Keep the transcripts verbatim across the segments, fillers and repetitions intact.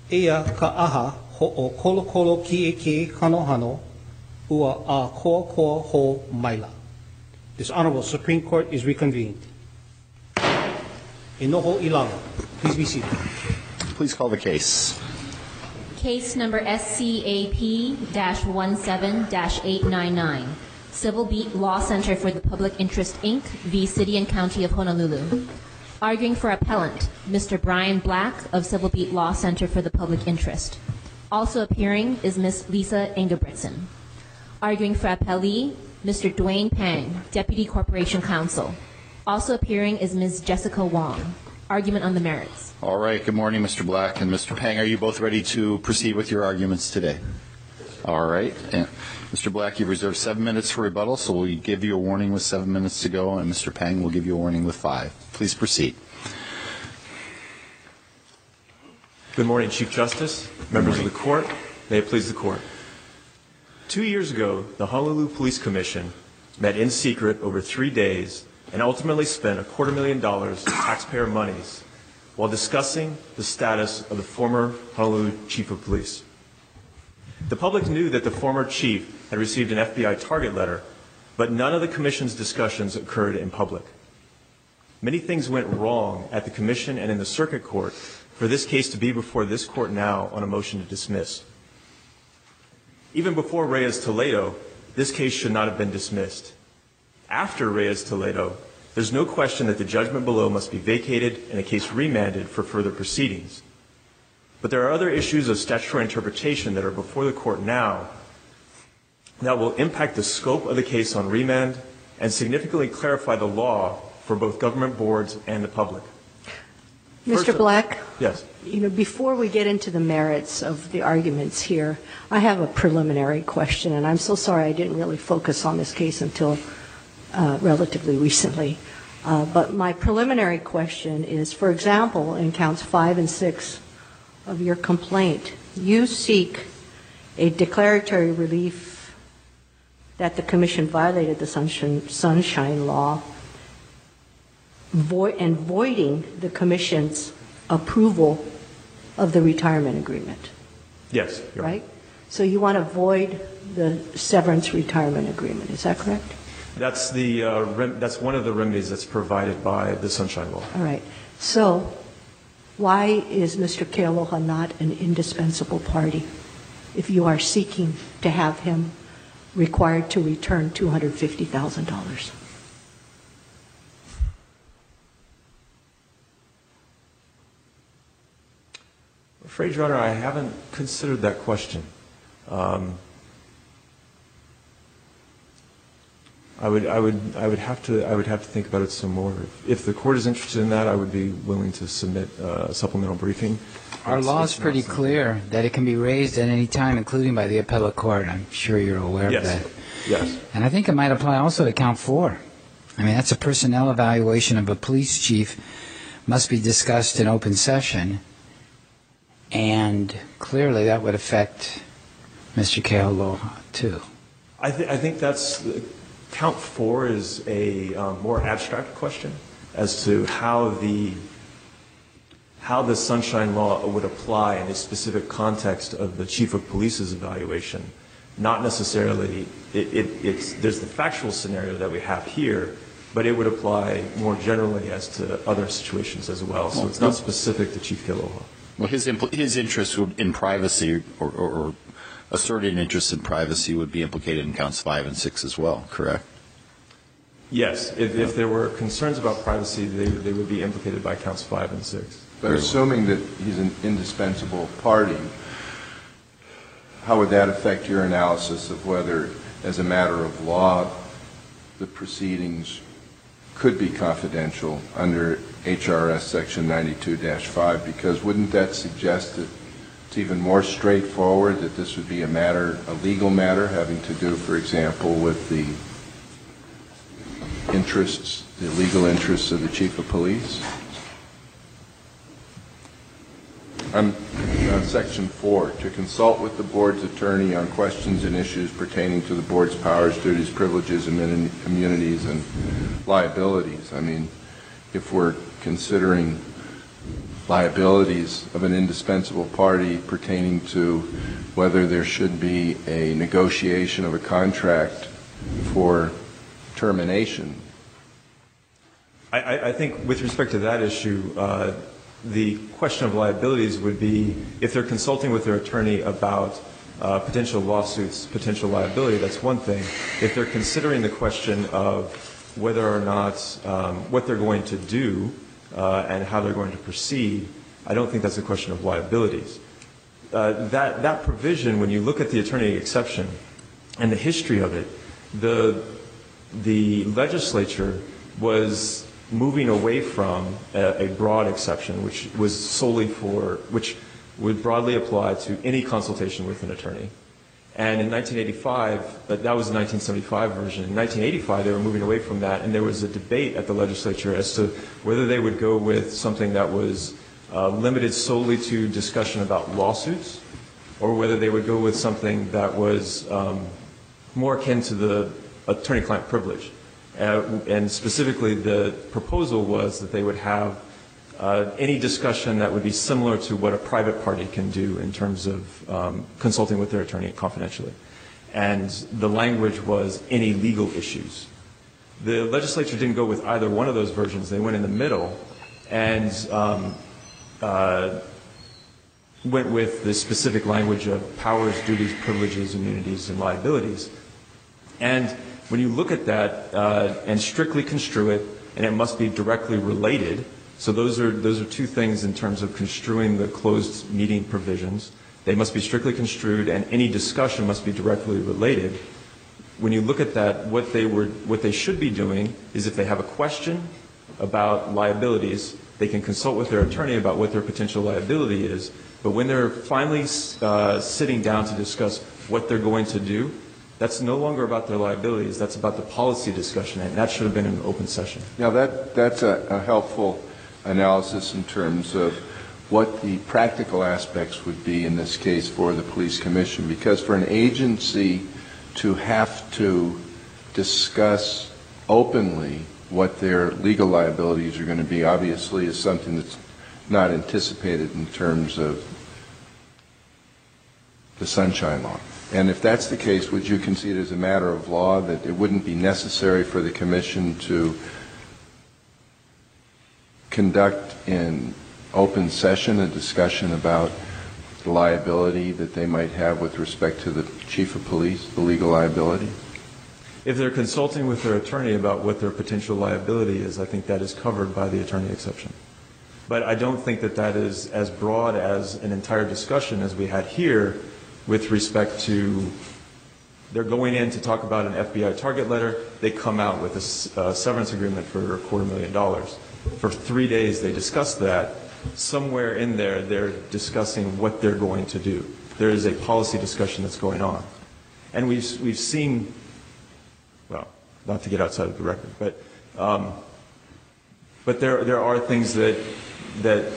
Ea ka aha ho o kolokolo ki e ke kanohano ua a koa koa ho maila. This Honorable Supreme Court is reconvened. Inoho Ilanga. Please be seated. Please call the case. Case number S C A P seventeen eight nine nine. Civil Beat Law Center for the Public Interest, Incorporated v. City and County of Honolulu. Arguing for appellant, Mister Brian Black of Civil Beat Law Center for the Public Interest. Also appearing is Miz Lisa Ingebrigtsen. Arguing for appellee, Mister Dwayne Pang, Deputy Corporation Counsel. Also appearing is Miz Jessica Wong. Argument on the merits. All right. Good morning, Mister Black and Mister Pang. Are you both ready to proceed with your arguments today? All right. And Mister Black, you've reserved seven minutes for rebuttal, so we'll give you a warning with seven minutes to go, and Mister Pang will give you a warning with five. Please proceed. Good morning, Chief Justice, members of the court. May it please the court. Two years ago, the Honolulu Police Commission met in secret over three days and ultimately spent a quarter million dollars of taxpayer monies while discussing the status of the former Honolulu Chief of Police. The public knew that the former chief had received an F B I target letter, but none of the commission's discussions occurred in public. Many things went wrong at the commission and in the circuit court for this case to be before this court now on a motion to dismiss. Even before Reyes-Toledo, this case should not have been dismissed. After Reyes-Toledo, there's no question that the judgment below must be vacated and the case remanded for further proceedings. But there are other issues of statutory interpretation that are before the court now that will impact the scope of the case on remand and significantly clarify the law for both government boards and the public. Mister First, Black? Yes. You know, before we get into the merits of the arguments here, I have a preliminary question, and I'm so sorry I didn't really focus on this case until uh, relatively recently. Uh, but my preliminary question is, for example, in counts five and six of your complaint, you seek a declaratory relief that the commission violated the sunshine, sunshine law void, and voiding the commission's approval of the retirement agreement. Yes. You're right? So you want to void the severance retirement agreement. Is that correct? That's the uh, rem- that's one of the remedies that's provided by the Sunshine Law. All right. So why is Mister Kealoha not an indispensable party if you are seeking to have him required to return two hundred fifty thousand dollars? I'm afraid, Your Honor, I haven't considered that question. Um, I would, I would, I would have to, I would have to think about it some more. If, if the court is interested in that, I would be willing to submit uh, a supplemental briefing. Our law is pretty clear that it can be raised at any time, including by the appellate court. I'm sure you're aware yes. of that. Yes. And I think it might apply also to count four. I mean, that's a personnel evaluation of a police chief must be discussed in open session, and clearly that would affect Mister Kealoha too. I, th- I think that's. Count four is a um, more abstract question as to how the how the Sunshine Law would apply in a specific context of the Chief of Police's evaluation. Not necessarily, it, it, it's, there's the factual scenario that we have here, but it would apply more generally as to other situations as well. So it's not specific to Chief Kealoha. Well, his impl- his interest in privacy or, or, or asserted interest in privacy would be implicated in counts five and six as well, correct? Yes. If, if there were concerns about privacy, they, they would be implicated by counts five and six. But assuming that he's an indispensable party, how would that affect your analysis of whether, as a matter of law, the proceedings could be confidential under H R S Section ninety-two dash five? Because wouldn't that suggest that it's even more straightforward that this would be a matter, a legal matter, having to do, for example, with the interests, the legal interests of the Chief of Police? On, on Section four, to consult with the Board's attorney on questions and issues pertaining to the Board's powers, duties, privileges, immunities, and liabilities. I mean, if we're considering liabilities of an indispensable party pertaining to whether there should be a negotiation of a contract for termination. I, I think with respect to that issue, uh, the question of liabilities would be if they're consulting with their attorney about uh, potential lawsuits, potential liability, that's one thing. If they're considering the question of whether or not um, what they're going to do uh, and how they're going to proceed, I don't think that's a question of liabilities. Uh, that, that provision, when you look at the attorney exception and the history of it, the, the legislature was moving away from a, a broad exception, which was solely for, which would broadly apply to any consultation with an attorney. And in nineteen eighty-five, uh, that was the nineteen seventy-five version. In nineteen eighty-five, they were moving away from that, and there was a debate at the legislature as to whether they would go with something that was uh, limited solely to discussion about lawsuits, or whether they would go with something that was um, more akin to the attorney-client privilege. Uh, and specifically, the proposal was that they would have uh, any discussion that would be similar to what a private party can do in terms of um, consulting with their attorney confidentially. And the language was any legal issues. The legislature didn't go with either one of those versions. They went in the middle and um, uh, went with the specific language of powers, duties, privileges, immunities, and liabilities. And when you look at that uh, and strictly construe it, and it must be directly related, so those are, those are two things in terms of construing the closed meeting provisions. They must be strictly construed, and any discussion must be directly related. When you look at that, what they, were, what they should be doing is if they have a question about liabilities, they can consult with their attorney about what their potential liability is. But when they're finally uh, sitting down to discuss what they're going to do, that's no longer about their liabilities. That's about the policy discussion, and that should have been an open session. Now, that, that's a, a helpful analysis in terms of what the practical aspects would be in this case for the police commission, because for an agency to have to discuss openly what their legal liabilities are going to be obviously is something that's not anticipated in terms of the Sunshine Law. And if that's the case, would you concede as a matter of law that it wouldn't be necessary for the commission to conduct in open session a discussion about the liability that they might have with respect to the chief of police, the legal liability? If they're consulting with their attorney about what their potential liability is, I think that is covered by the attorney exception. But I don't think that that is as broad as an entire discussion as we had here with respect to they're going in to talk about an F B I target letter. They come out with a uh, severance agreement for a quarter million dollars. For three days they discuss that. Somewhere in there they're discussing what they're going to do. There is a policy discussion that's going on. And we've, we've seen, well, not to get outside of the record, but um, but there, there are things that, that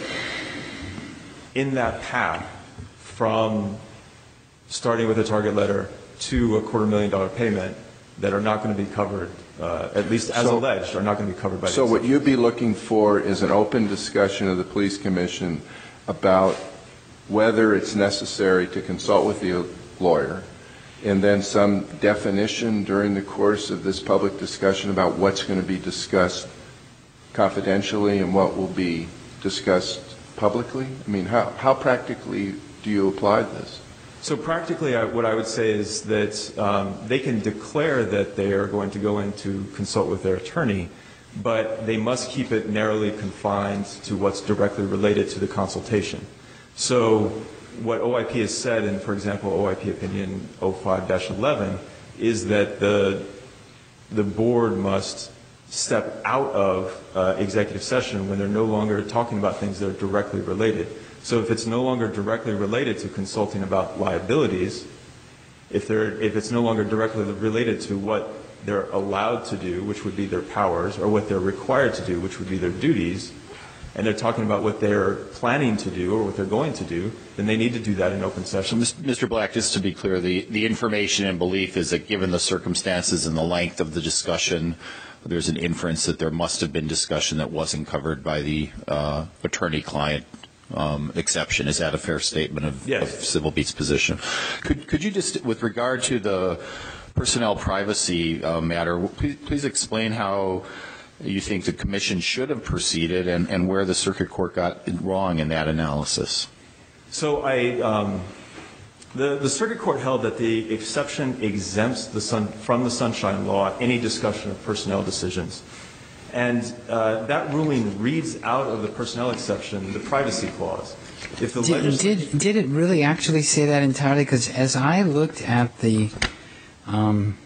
in that path from starting with a target letter to a quarter million dollar payment that are not going to be covered, uh, at least as so, alleged, are not going to be covered by the So what exception. you'd be looking for is an open discussion of the police commission about whether it's necessary to consult with the lawyer, and then some definition during the course of this public discussion about what's going to be discussed confidentially and what will be discussed publicly? I mean, how, how practically do you apply this? So practically, I, what I would say is that um, they can declare that they are going to go in to consult with their attorney, but they must keep it narrowly confined to what's directly related to the consultation. So what O I P has said, and for example, O I P opinion oh five dash eleven, is that the, the board must step out of uh, executive session when they're no longer talking about things that are directly related. So if it's no longer directly related to consulting about liabilities, if, they're, if it's no longer directly related to what they're allowed to do, which would be their powers, or what they're required to do, which would be their duties, and they're talking about what they're planning to do or what they're going to do, then they need to do that in open session. So, Mister Black, just to be clear, the, the information and belief is that given the circumstances and the length of the discussion, there's an inference that there must have been discussion that wasn't covered by the uh, attorney-client um, exception. Is that a fair statement of, Yes. of Civil Beat's position? Could, could you just, with regard to the personnel privacy uh, matter, please, please explain how you think the commission should have proceeded and, and where the circuit court got it wrong in that analysis? So I, um, the, the circuit court held that the exception exempts the sun, from the Sunshine Law any discussion of personnel decisions. And uh, that ruling reads out of the personnel exception the privacy clause. If the Did, legislature... did, did it really actually say that entirely? Because as I looked at the um,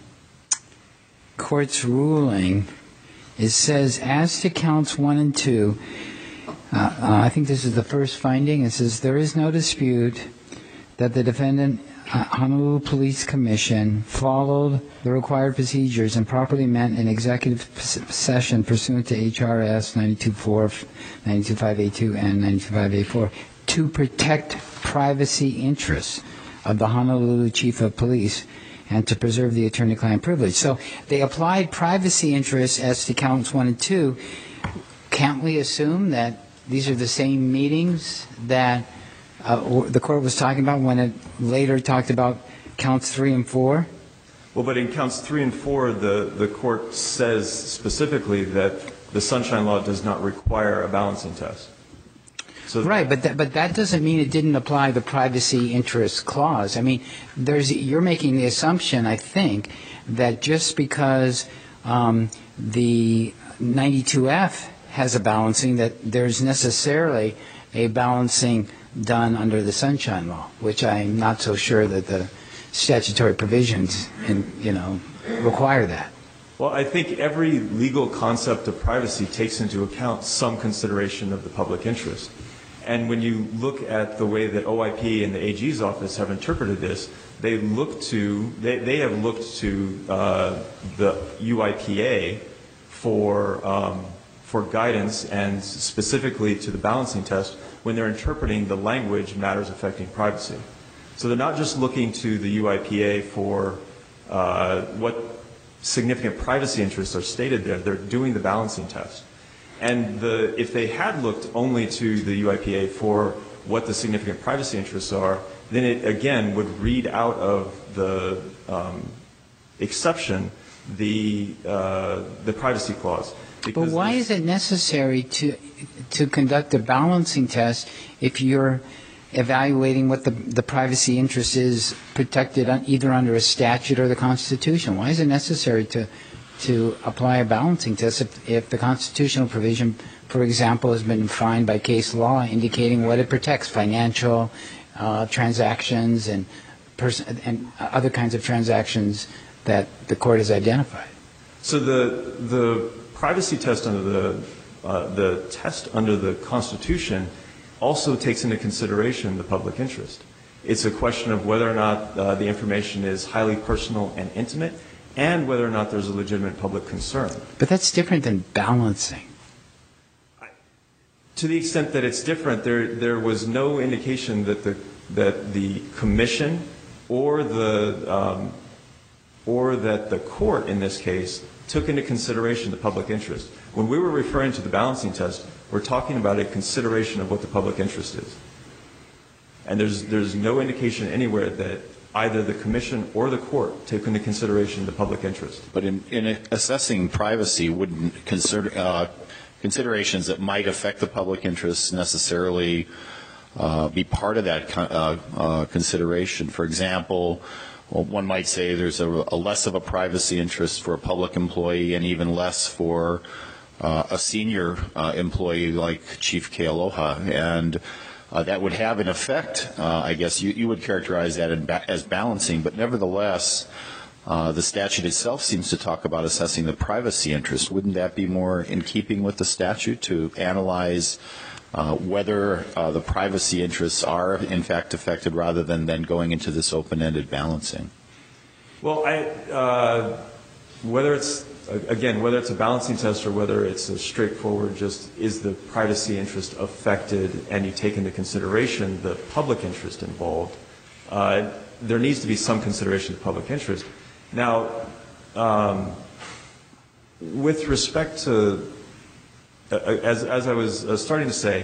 court's ruling, it says, as to counts one and two, uh, uh, I think this is the first finding, it says, there is no dispute that the defendant, uh, Honolulu Police Commission, followed the required procedures and properly met an executive session pursuant to H R S ninety-two point four, ninety-two point five A two, and ninety-two point five A four to protect privacy interests of the Honolulu Chief of Police and to preserve the attorney-client privilege. So they applied privacy interests as to counts one and two. Can't we assume that these are the same meetings that uh, the court was talking about when it later talked about counts three and four? Well, but in counts three and four, the, the court says specifically that the Sunshine Law does not require a balancing test. So right, but that, but that doesn't mean it didn't apply the privacy interest clause. I mean, there's you're making the assumption, I think, that just because um, the ninety-two F has a balancing, that there's necessarily a balancing done under the Sunshine Law, which I'm not so sure that the statutory provisions, in, you know, require that. Well, I think every legal concept of privacy takes into account some consideration of the public interest. And when you look at the way that O I P and the A G's office have interpreted this, they look to they, they have looked to uh, the U I P A for um, for guidance and specifically to the balancing test when they're interpreting the language matters affecting privacy. So they're not just looking to the U I P A for uh, what significant privacy interests are stated there. They're doing the balancing test. And the, if they had looked only to the U I P A for what the significant privacy interests are, then it again would read out of the um, exception the uh, the privacy clause. But why is it necessary to to conduct a balancing test if you're evaluating what the, the privacy interest is protected on, either under a statute or the Constitution? Why is it necessary to to apply a balancing test if, if the constitutional provision, for example, has been defined by case law indicating what it protects, financial uh, transactions and, pers- and other kinds of transactions that the court has identified? So the the privacy test under the uh, the test under the Constitution also takes into consideration the public interest. It's a question of whether or not uh, the information is highly personal and intimate, and whether or not there's a legitimate public concern. But that's different than balancing. To the extent that it's different, there there was no indication that the that the commission or the um, or that the court in this case took into consideration the public interest. When we were referring to the balancing test, we're talking about a consideration of what the public interest is. And there's there's no indication anywhere that either the commission or the court take into consideration the public interest. But in, in assessing privacy, wouldn't consider, uh, considerations that might affect the public interest necessarily uh, be part of that con- uh, uh, consideration? For example, well, one might say there's a, a less of a privacy interest for a public employee and even less for uh, a senior uh, employee like Chief Kealoha. And Uh, that would have an effect, uh, I guess you, you would characterize that in ba- as balancing, but nevertheless, uh, the statute itself seems to talk about assessing the privacy interest. Wouldn't that be more in keeping with the statute to analyze uh, whether uh, the privacy interests are in fact affected rather than then going into this open-ended balancing? Well, I, uh, whether it's Again, whether it's a balancing test or whether it's a straightforward just is the privacy interest affected and you take into consideration the public interest involved, uh, there needs to be some consideration of public interest. Now, um, with respect to, uh, as, as I was uh, starting to say,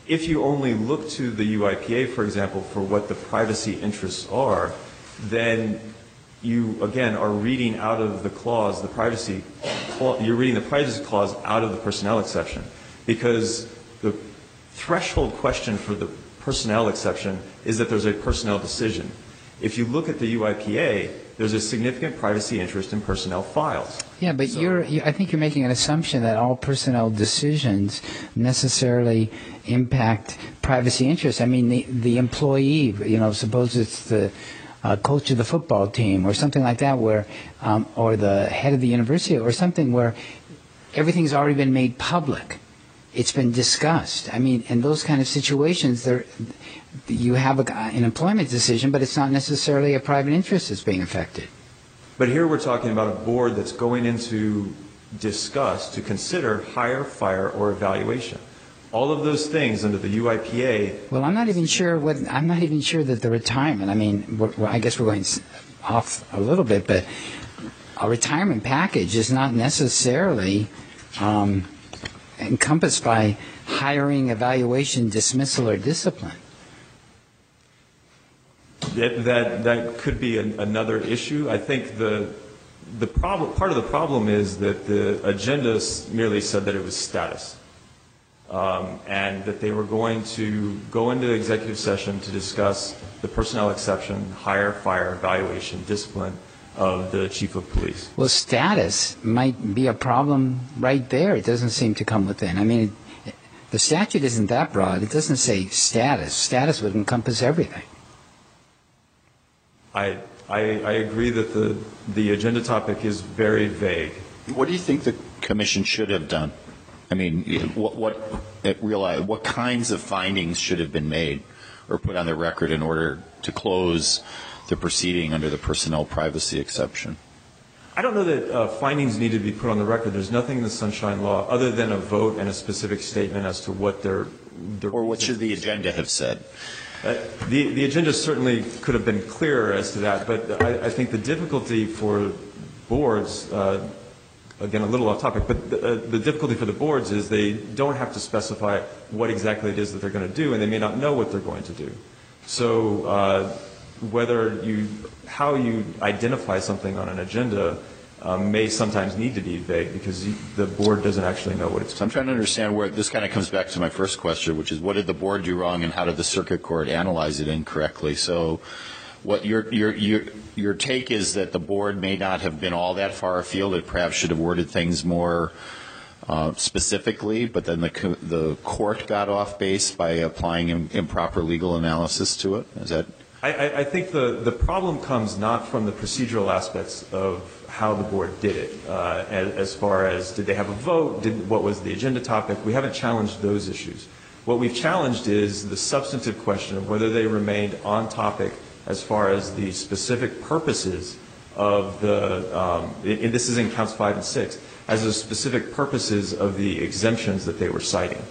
if you only look to the U I P A, for example, for what the privacy interests are, then you, again, are reading out of the clause, the privacy clause, you're reading the privacy clause out of the personnel exception, because the threshold question for the personnel exception is that there's a personnel decision. If you look at the U I P A, there's a significant privacy interest in personnel files. Yeah, but So- you're, you, I think you're making an assumption that all personnel decisions necessarily impact privacy interests. I mean, the, the employee, you know, suppose it's the uh, coach of the football team or something like that, where, um, or the head of the university or something where everything's already been made public. It's been discussed. I mean, in those kind of situations, there, you have a, an employment decision, but it's not necessarily a private interest that's being affected. But here we're talking about a board that's going in to discuss, to consider hire, fire, or evaluation. All of those things under the U I P A. Well, I'm not even sure what, I'm not even sure that the retirement, I mean, we're, well, I guess we're going off a little bit, but a retirement package is not necessarily um, encompassed by hiring, evaluation, dismissal, or discipline. That, that, that could be an, another issue. I think the, the problem, part of the problem is that the agenda merely said that it was status. Um, and that they were going to go into executive session to discuss the personnel exception, hire, fire, evaluation, discipline of the chief of police. Well, status might be a problem right there. It doesn't seem to come within. I mean, it, the statute isn't that broad. It doesn't say status. Status would encompass everything. I, I, I agree that the, the agenda topic is very vague. What do you think the commission should have done? I mean, what what it realize what kinds of findings should have been made or put on the record in order to close the proceeding under the personnel privacy exception? I don't know that uh, findings need to be put on the record. There's nothing in the Sunshine Law other than a vote and a specific statement as to what their, their Or what should the agenda have said? Uh, the, the agenda certainly could have been clearer as to that, but I, I think the difficulty for boards, uh, again, a little off topic, but the, uh, the difficulty for the boards is they don't have to specify what exactly it is that they're going to do, and they may not know what they're going to do. So uh, whether you, how you identify something on an agenda um, may sometimes need to be vague because you, the board doesn't actually know what it's So I'm trying to understand where this kind of comes back to my first question, which is what did the board do wrong and how did the circuit court analyze it incorrectly? So what your your your your take is that the board may not have been all that far afield. It perhaps should have worded things more uh, specifically, but then the co- the court got off base by applying im- improper legal analysis to it. Is that? I, I think the, the problem comes not from the procedural aspects of how the board did it, uh, as, as far as did they have a vote, did, what was the agenda topic. We haven't challenged those issues. What we've challenged is the substantive question of whether they remained on topic as far as the specific purposes of the, um, and this is in counts five and six, as the specific purposes of the exemptions that they were citing.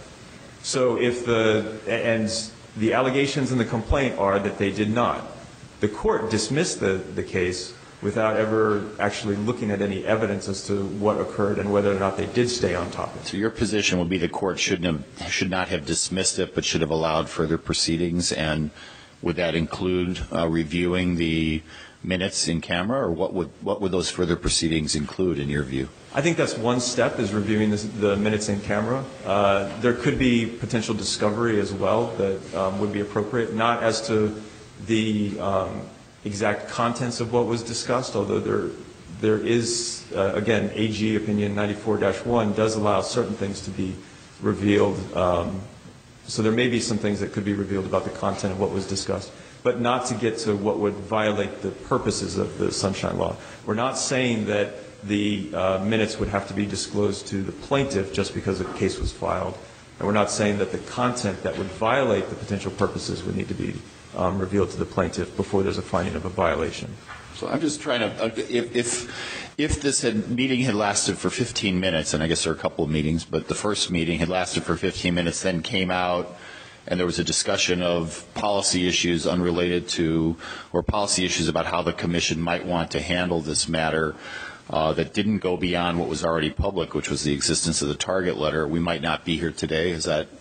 So if the, and the allegations in the complaint are that they did not. The court dismissed the, the case without ever actually looking at any evidence as to what occurred and whether or not they did stay on topic. So your position would be the court shouldn't have, should not have dismissed it, but should have allowed further proceedings, and would that include uh, reviewing the minutes in camera, or what would what would those further proceedings include in your view? I think that's one step, is reviewing this, the minutes in camera. Uh, there could be potential discovery as well that um, would be appropriate, not as to the um, exact contents of what was discussed, although there there is, uh, again, A G opinion ninety-four dash one does allow certain things to be revealed. Um, so there may be some things that could be revealed about the content of what was discussed, but not to get to what would violate the purposes of the Sunshine Law. We're not saying that the uh, minutes would have to be disclosed to the plaintiff just because a case was filed, and we're not saying that the content that would violate the potential purposes would need to be um, revealed to the plaintiff before there's a finding of a violation. So I'm just trying to, uh, if, if if this had, meeting had lasted for fifteen minutes, and I guess there are a couple of meetings, but the first meeting had lasted for fifteen minutes, then came out, and there was a discussion of policy issues unrelated to, or policy issues about how the commission might want to handle this matter uh, that didn't go beyond what was already public, which was the existence of the target letter, we might not be here today. Is that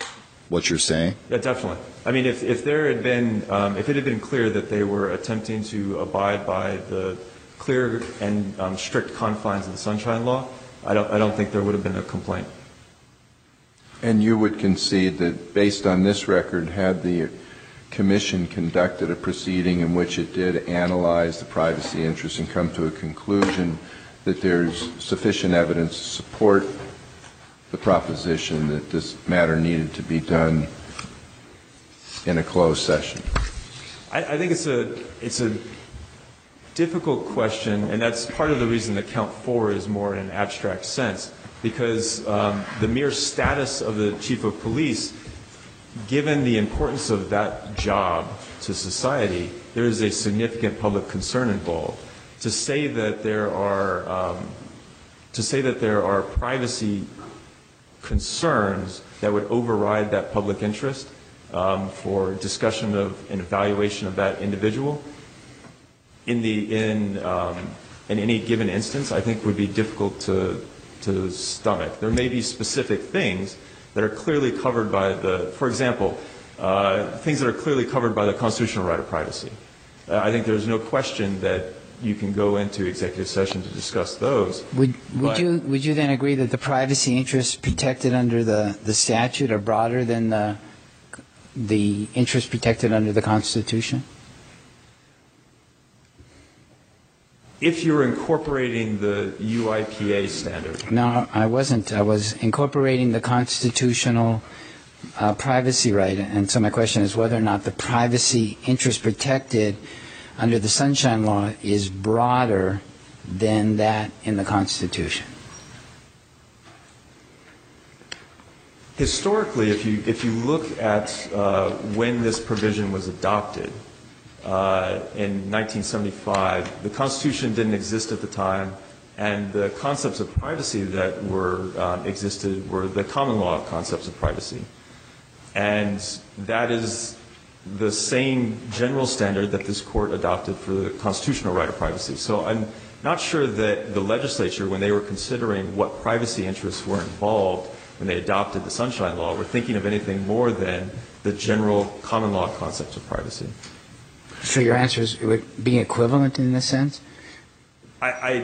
what you're saying? Yeah, definitely. I mean, if, if there had been, um, if it had been clear that they were attempting to abide by the clear and um, strict confines of the Sunshine Law, I don't, I don't think there would have been a complaint. And you would concede that based on this record, had the Commission conducted a proceeding in which it did analyze the privacy interests and come to a conclusion that there's sufficient evidence to support the proposition that this matter needed to be done in a closed session? I, I think it's a, it's a difficult question, and that's part of the reason that count four is more in an abstract sense, because um, the mere status of the chief of police, given the importance of that job to society, there is a significant public concern involved. To say that there are, um, to say that there are privacy concerns that would override that public interest um, for discussion of an evaluation of that individual in the in um, in any given instance, I think would be difficult to to stomach. There may be specific things that are clearly covered by the, for example, uh, things that are clearly covered by the constitutional right of privacy. Uh, I think there's no question that you can go into executive session to discuss those. Would, would But- you would you then agree that the privacy interests protected under the, the statute are broader than the the interests protected under the Constitution? If you're incorporating the U I P A standard, No, I wasn't. I was incorporating the constitutional uh, privacy right, and so my question is whether or not the privacy interest protected under the Sunshine Law is broader than that in the Constitution. historically, if you if you look at uh, when this provision was adopted uh, in nineteen seventy-five, the Constitution didn't exist at the time, and the concepts of privacy that were um, existed were the common law concepts of privacy, and that is the same general standard that this court adopted for the constitutional right of privacy. So I'm not sure that the legislature, when they were considering what privacy interests were involved when they adopted the Sunshine Law, were thinking of anything more than the general common law concepts of privacy. So your answer is it would be equivalent in this sense? I,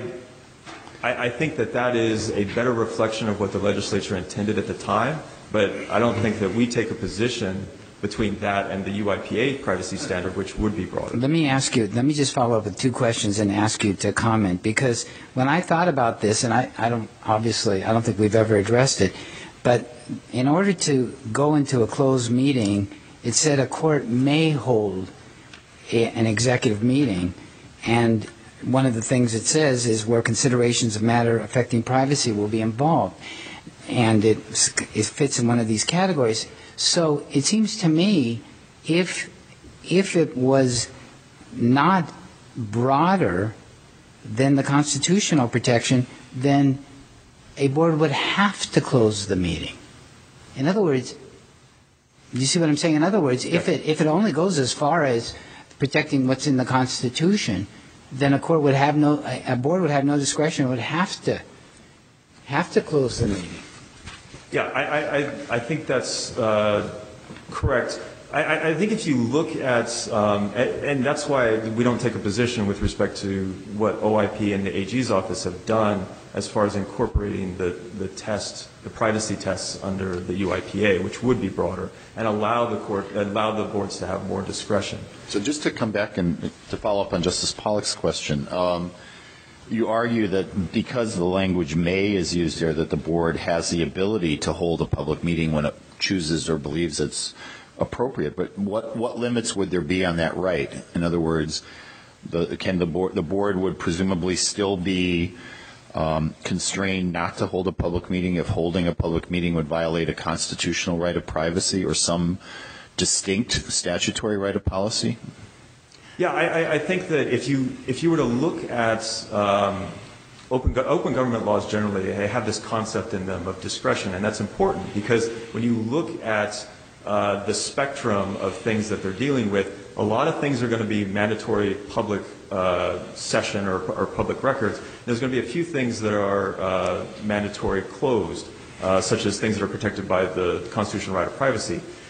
I, I think that that is a better reflection of what the legislature intended at the time, but I don't think that we take a position between that and the U I P A privacy standard, which would be broader. Let me ask you, let me just follow up with two questions and ask you to comment, because when I thought about this, and I, I don't, obviously, I don't think we've ever addressed it, but in order to go into a closed meeting, it said a court may hold a, an executive meeting, and one of the things it says is where considerations of matter affecting privacy will be involved, and it, it fits in one of these categories. So it seems to me, if if it was not broader than the constitutional protection, then a board would have to close the meeting. In other words, you see what I'm saying? In other words, if it if it only goes as far as protecting what's in the Constitution, then a court would have no a board would have no discretion. It would have to have to close the meeting. Yeah, I, I, I think that's uh, correct. I, I think if you look at, um, and, and that's why we don't take a position with respect to what O I P and the A G's office have done as far as incorporating the, the tests, the privacy tests under the U I P A, which would be broader, and allow the court, allow the boards to have more discretion. So just to come back and to follow up on Justice Pollack's question, um, you argue that because the language may is used there, that the board has the ability to hold a public meeting when it chooses or believes it's appropriate. But what, what limits would there be on that right? In other words, the, can the board, the board would presumably still be um, constrained not to hold a public meeting if holding a public meeting would violate a constitutional right of privacy or some distinct statutory right of policy? Yeah, I, I think that if you if you were to look at um, open open government laws generally, they have this concept in them of discretion, and that's important because when you look at uh, the spectrum of things that they're dealing with, a lot of things are going to be mandatory public uh, session or, or public records. There's going to be a few things that are uh, mandatory closed, uh, such as things that are protected by the constitutional right of privacy.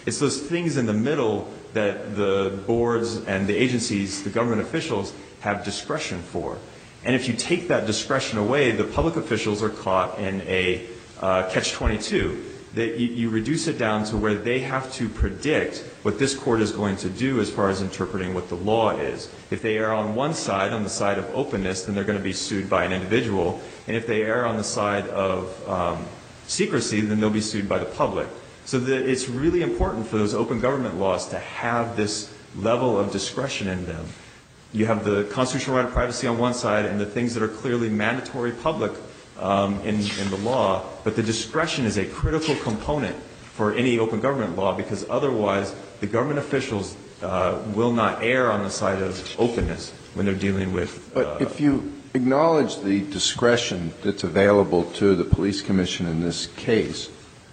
It's those things in the middle that the boards and the agencies, the government officials, have discretion for. And if you take that discretion away, the public officials are caught in a uh, catch twenty-two. That you, you reduce it down to where they have to predict what this court is going to do as far as interpreting what the law is. If they err on one side, on the side of openness, then they're going to be sued by an individual. And if they err on the side of um, secrecy, then they'll be sued by the public. So that it's really important for those open government laws to have this level of discretion in them. You have the constitutional right of privacy on one side and the things that are clearly mandatory public um, in, in the law, but the discretion is a critical component for any open government law, because otherwise the government officials uh, will not err on the side of openness when they're dealing with. Uh, But if you acknowledge the discretion that's available to the police commission in this case,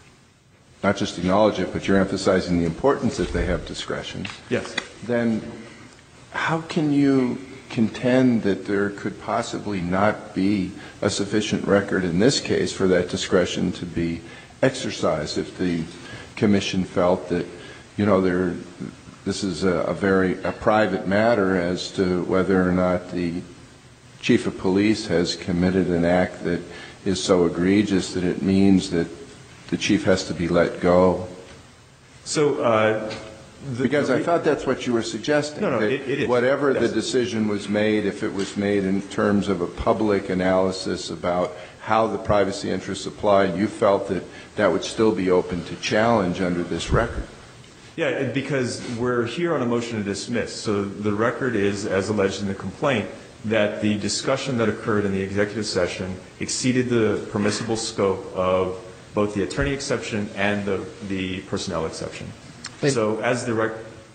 not just acknowledge it, but you're emphasizing the importance that they have discretion. Yes. Then how can you contend that there could possibly not be a sufficient record in this case for that discretion to be exercised if the commission felt that, you know, there, this is a, a very a private matter as to whether or not the chief of police has committed an act that is so egregious that it means that the chief has to be let go? So, uh, the, because the, I thought that's what you were suggesting. No, no, that it, it is. Whatever That's the decision was made, if it was made in terms of a public analysis about how the privacy interests apply, you felt that that would still be open to challenge under this record. Yeah, because we're here on a motion to dismiss. So the record is, as alleged in the complaint, that the discussion that occurred in the executive session exceeded the permissible scope of both the attorney exception and the, the personnel exception. But, so as the rec-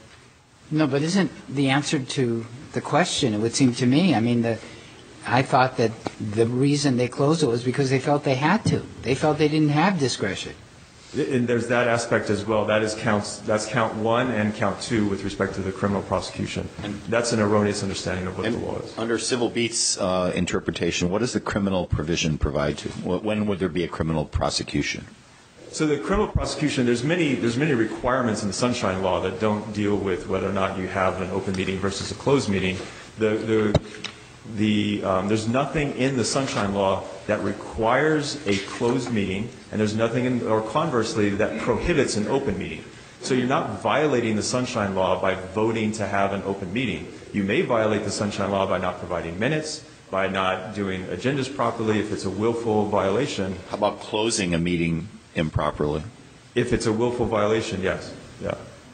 No, but isn't the answer to the question, it would seem to me, I mean, the, I thought that the reason they closed it was because they felt they had to. They felt they didn't have discretion. And there's that aspect as well. That is counts. That's count one and count two with respect to the criminal prosecution. And that's an erroneous understanding of what the law is. Under Civil Beat's uh, interpretation, what does the criminal provision provide to? When would there be a criminal prosecution? So the criminal prosecution, there's many there's many requirements in the Sunshine Law that don't deal with whether or not you have an open meeting versus a closed meeting. The the the um, there's nothing in the Sunshine Law that requires a closed meeting, and there's nothing in, or conversely, that prohibits an open meeting. So you're not violating the Sunshine Law by voting to have an open meeting. You may violate the Sunshine Law by not providing minutes, by not doing agendas properly, if it's a willful violation. How about closing a meeting improperly? If it's a willful violation, yes. Yeah.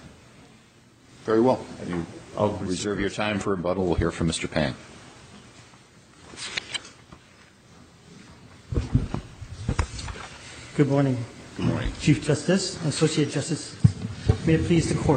Very well. You, I'll reserve your time for rebuttal. We'll hear from Mister Pang. Good morning. Good morning. Chief Justice, Associate Justice, may it please the Court.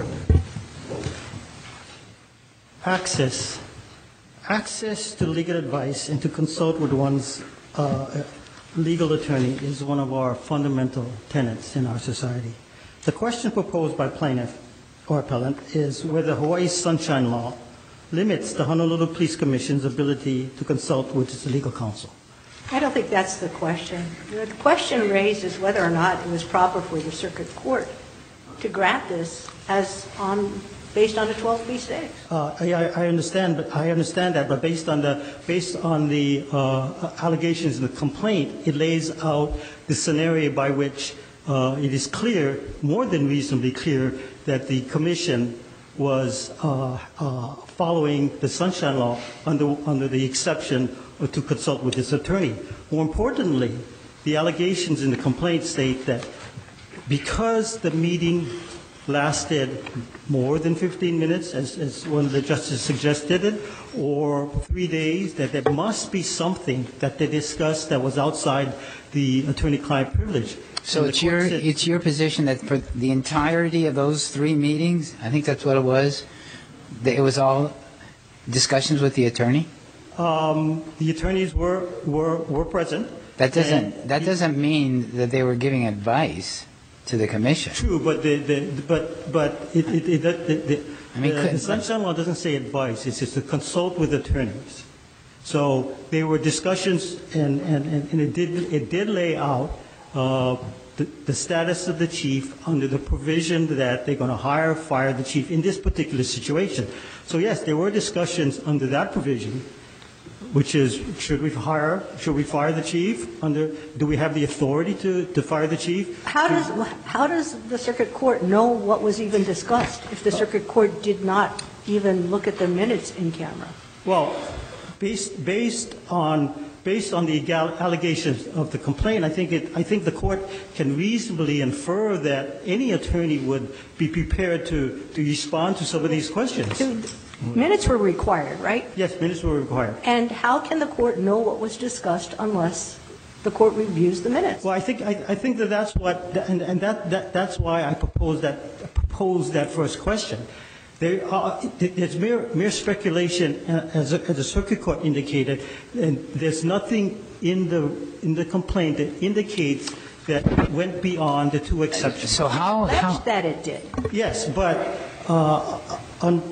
Access. Access to legal advice and to consult with one's uh, legal attorney is one of our fundamental tenets in our society. The question proposed by plaintiff or appellant is whether Hawaii's Sunshine Law limits the Honolulu Police Commission's ability to consult with its legal counsel. I don't think that's the question. The question raised is whether or not it was proper for the circuit court to grant this as on based on the twelve B six. Uh, I, I understand, but I understand that, but based on the based on the uh, allegations in the complaint, it lays out the scenario by which uh, it is clear, more than reasonably clear, that the commission was uh, uh, following the Sunshine Law under under the exception to consult with its attorney. More importantly, the allegations in the complaint state that because the meeting lasted more than fifteen minutes, as, as one of the justices suggested it, or three days, that there must be something that they discussed that was outside the attorney-client privilege. So it's your, said, it's your position that for the entirety of those three meetings, I think that's what it was, that it was all discussions with the attorney? Um, the attorneys were, were, were present. That doesn't, that doesn't mean that they were giving advice to the commission. True, but the, the, but but it, it, it, the, the, I mean, the, the Sunshine Law doesn't say advice. It's just to consult with attorneys. So there were discussions, and, and, and it did it did lay out uh, the, the status of the chief under the provision that they're going to hire or fire the chief in this particular situation. So yes, there were discussions under that provision, which is, should we hire, should we fire the chief? Under, do we have the authority to, to fire the chief? How does, how does the circuit court know what was even discussed if the circuit court did not even look at the minutes in camera? Well, based, based on, based on the allegations of the complaint, I think it, I think the court can reasonably infer that any attorney would be prepared to, to respond to some of these questions. Minutes were required, right? Yes, minutes were required. And how can the court know what was discussed unless the court reviews the minutes? Well, I think I, I think that that's what, and, and that, that that's why I proposed that proposed that first question. There are, it's mere mere speculation, as, a, as the circuit court indicated, and there's nothing in the in the complaint that indicates that it went beyond the two exceptions. So how, how that it did. Yes, but uh, on.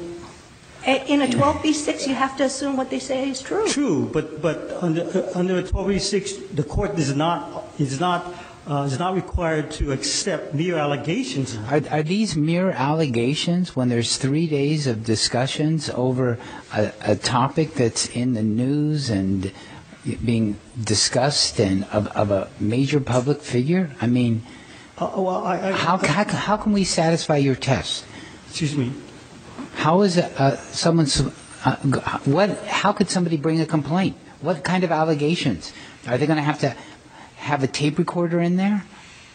In a twelve B six, you have to assume what they say is true. True, but but under uh, under a twelve B six, the court is not is not uh, is not required to accept mere allegations. Are, are these mere allegations when there's three days of discussions over a, a topic that's in the news and being discussed and of, of a major public figure? I mean, uh, well, I, I, how, how how can we satisfy your test? Excuse me. How is it, uh, someone's, uh, what, how could somebody bring a complaint? What kind of allegations? Are they going to have to have a tape recorder in there?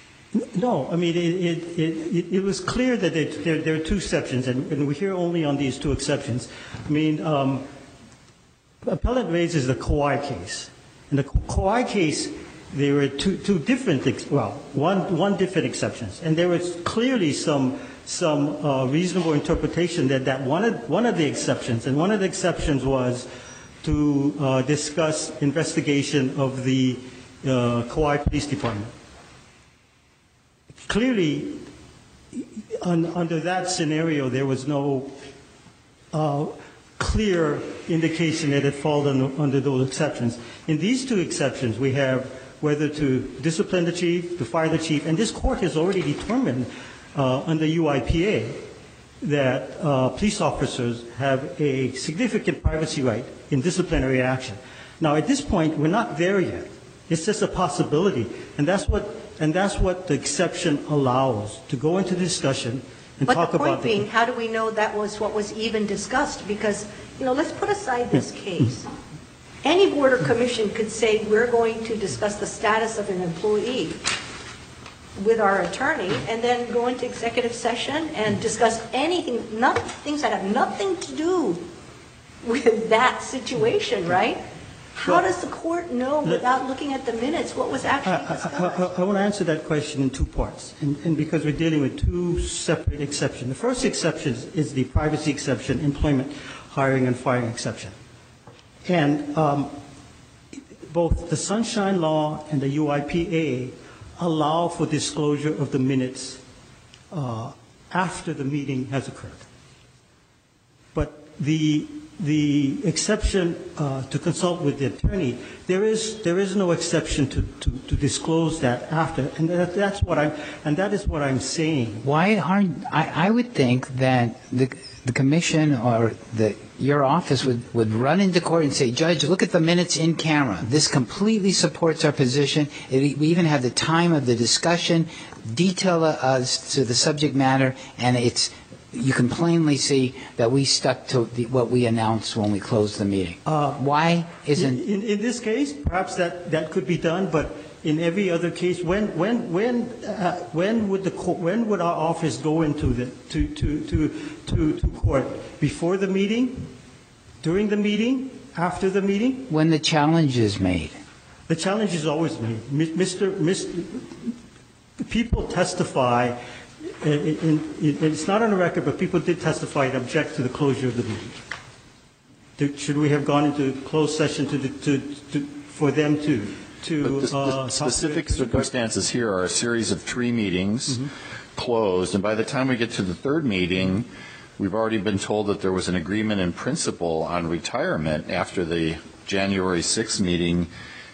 No, I mean, it, it, it, it was clear that it, there, there are two exceptions, and, and we're here only on these two exceptions. I mean, um, appellant raises the Kawhi case. In the Kawhi case, there were two, two different, well, one, one different exceptions, and there was clearly some some uh, reasonable interpretation that, that one, of, one of the exceptions, and one of the exceptions was to uh, discuss investigation of the uh, Kauai Police Department. Clearly, un, under that scenario, there was no uh, clear indication that it falls under, under those exceptions. In these two exceptions, we have whether to discipline the chief, to fire the chief, and this court has already determined Uh, under U I P A that uh, police officers have a significant privacy right in disciplinary action. Now, at this point, we're not there yet. It's just a possibility, and that's what and that's what the exception allows, to go into discussion and but talk the point about. being, the, how do we know that was what was even discussed? Because, you know, let's put aside this case. Any board or commission could say we're going to discuss the status of an employee with our attorney, and then go into executive session and discuss anything, not, things that have nothing to do with that situation, right? How Well, does the court know without looking at the minutes what was actually I, I, discussed? I, I want to answer that question in two parts, and, and because we're dealing with two separate exceptions. The first exception is the privacy exception, employment, hiring, and firing exception. And um, both the Sunshine Law and the U I P A allow for disclosure of the minutes uh, after the meeting has occurred. But the the exception uh, to consult with the attorney, there is there is no exception to, to, to disclose that after, and that, that's what I'm and that is what I'm saying. Why aren't, I, I would think that the the commission or the your office would, would run into court and say, Judge, look at the minutes in camera. This completely supports our position. It, we even have the time of the discussion, detail as to the subject matter, and it's you can plainly see that we stuck to the, what we announced when we closed the meeting. Uh, Why isn't... In, in this case, perhaps that, that could be done, but in every other case, when when when uh, when would the court, when would our office go into the to to to to, to court? Before the meeting, during the meeting, after the meeting? When the challenge is made. The challenge is always made. Mister Mister People testify. In, in, in, it's not on the record, but people did testify and object to the closure of the meeting. To, should we have gone into closed session to, to, to for them to? To, but the, uh, the specific circumstances here are a series of three meetings mm-hmm. closed, and by the time we get to the third meeting, we've already been told that there was an agreement in principle on retirement after the January sixth meeting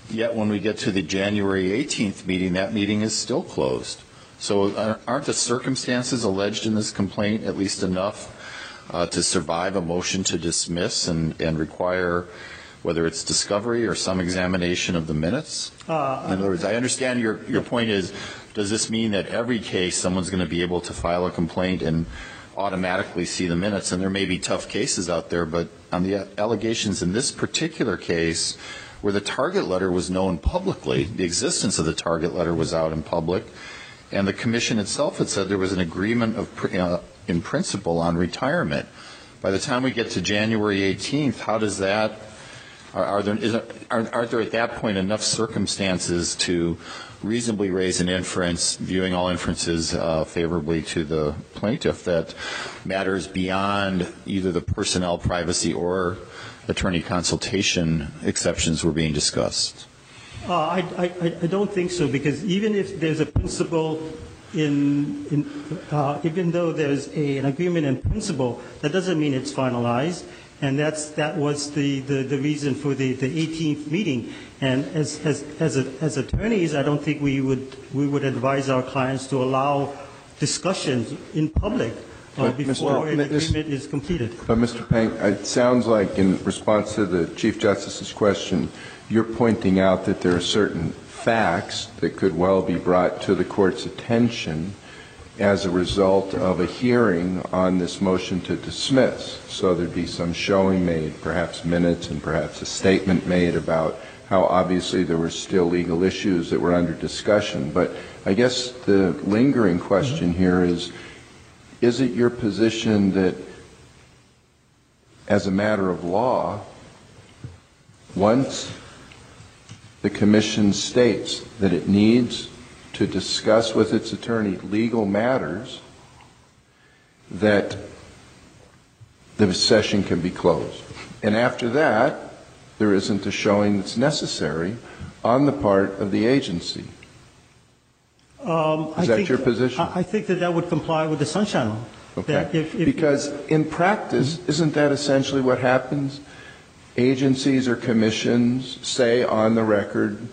Yet when we get to the January eighteenth meeting, that meeting is still closed. So uh, aren't the circumstances alleged in this complaint at least enough uh, to survive a motion to dismiss and, and require whether it's discovery or some examination of the minutes? Uh, in other words, I understand your, your point is, does this mean that every case someone's going to be able to file a complaint and automatically see the minutes? And there may be tough cases out there, but on the allegations in this particular case, where the target letter was known publicly, the existence of the target letter was out in public, and the commission itself had said there was an agreement of uh, in principle on retirement. By the time we get to January eighteenth, how does that, are, are there, is, are, are there at that point enough circumstances to reasonably raise an inference, viewing all inferences uh, favorably to the plaintiff, that matters beyond either the personnel privacy or attorney consultation exceptions were being discussed? Uh, I, I, I don't think so, because even if there's a principle in, in uh, even though there's a, an agreement in principle, that doesn't mean it's finalized, and that's that was the, the, the reason for the, the eighteenth meeting. And as as as, a, as attorneys, I don't think we would we would advise our clients to allow discussions in public uh, But, before Mister an Well, agreement is completed. But, Mister Peng, it sounds like in response to the Chief Justice's question, you're pointing out that there are certain facts that could well be brought to the Court's attention as a result of a hearing on this motion to dismiss. So there'd be some showing made, perhaps minutes and perhaps a statement made about how obviously there were still legal issues that were under discussion. But I guess the lingering question mm-hmm. here is, is it your position that as a matter of law, once the Commission states that it needs to discuss with its attorney legal matters, that the session can be closed? And after that, there isn't a showing that's necessary on the part of the agency. Um, Is I that think, your position? I, I think that that would comply with the Sunshine Law. Okay. That if, if, because in practice, mm-hmm. isn't that essentially what happens? Agencies or commissions say on the record,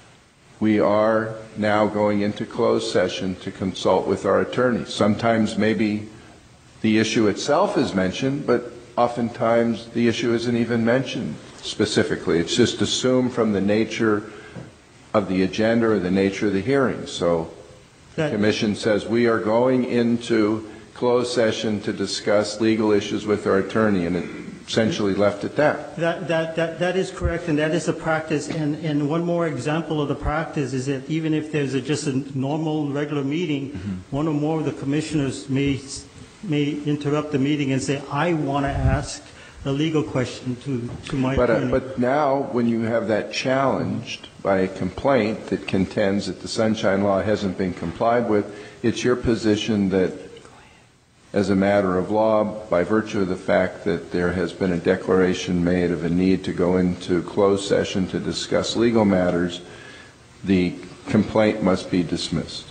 we are now going into closed session to consult with our attorneys. Sometimes maybe the issue itself is mentioned, but oftentimes the issue isn't even mentioned specifically. It's just assumed from the nature of the agenda or the nature of the hearing. So the Commission says we are going into closed session to discuss legal issues with our attorney, and it essentially left at that. That, that, that, that is correct, and that is a practice. And, and one more example of the practice is that even if there's a, just a normal, regular meeting, mm-hmm. one or more of the commissioners may, may interrupt the meeting and say, I want to ask a legal question to, to my but, attorney. Uh, but now, when you have that challenged by a complaint that contends that the Sunshine Law hasn't been complied with, it's your position that as a matter of law, by virtue of the fact that there has been a declaration made of a need to go into closed session to discuss legal matters, the complaint must be dismissed.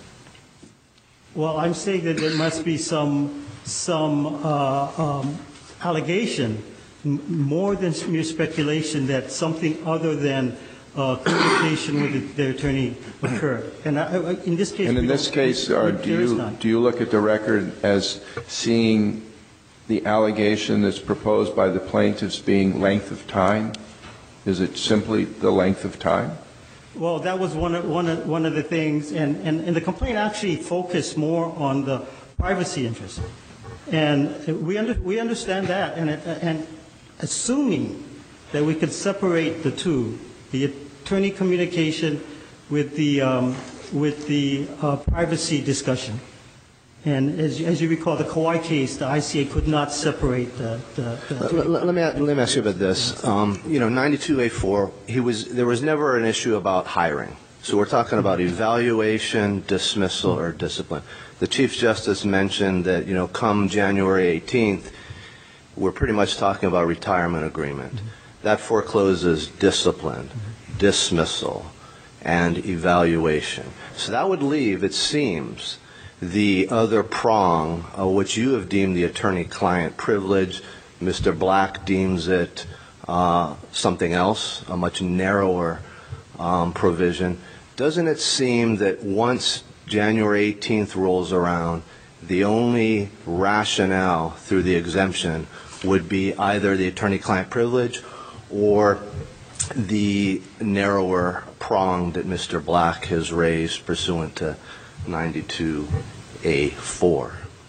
Well, I'm saying that there must be some, some uh, um, allegation, m- more than mere speculation, that something other than uh, communication with the, the attorney occurred. And I, I, in this case, and in we this don't- case, there- uh, there do is you none. do you look at the record as seeing the allegation that's proposed by the plaintiffs being length of time? Is it simply the length of time? Well, that was one of, one of, one of the things, and, and, and the complaint actually focused more on the privacy interest. And we, under, we understand that, and, and assuming that we could separate the two, the attorney communication with the, um, with the uh, privacy discussion. And as, as you recall, the Kawhi case, the I C A could not separate the. the, the let, let, let me let me ask you about this. Um, you know, ninety-two A four, he was there was never an issue about hiring. So we're talking about evaluation, dismissal, or discipline. The Chief Justice mentioned that, you know, come January eighteenth, we're pretty much talking about retirement agreement. Mm-hmm. That forecloses discipline, mm-hmm. dismissal, and evaluation. So that would leave, it seems, the other prong, uh, which you have deemed the attorney-client privilege. Mister Black deems it uh, something else, a much narrower um, provision, doesn't it seem that once January eighteenth rolls around, the only rationale through the exemption would be either the attorney-client privilege or the narrower prong that Mister Black has raised pursuant to ninety-two A four?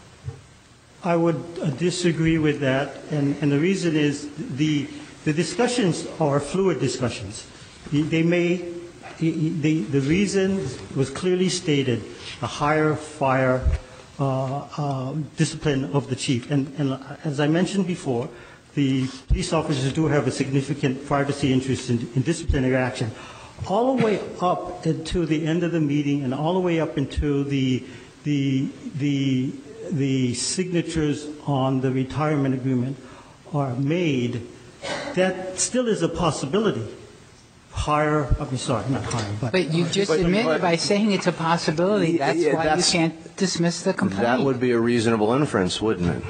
I would uh, disagree with that, and, and the reason is the, the discussions are fluid discussions. They they may, the, the reason was clearly stated, a higher fire uh, uh, discipline of the chief. And, and as I mentioned before, the police officers do have a significant privacy interest in, in disciplinary action. All the way up into the end of the meeting and all the way up into the, the, the, the signatures on the retirement agreement are made, that still is a possibility. Higher, I'm sorry, not higher, but... But you just But- admitted but- by saying it's a possibility. That's Yeah, why that's- you can't dismiss the complaint. That would be a reasonable inference, wouldn't it?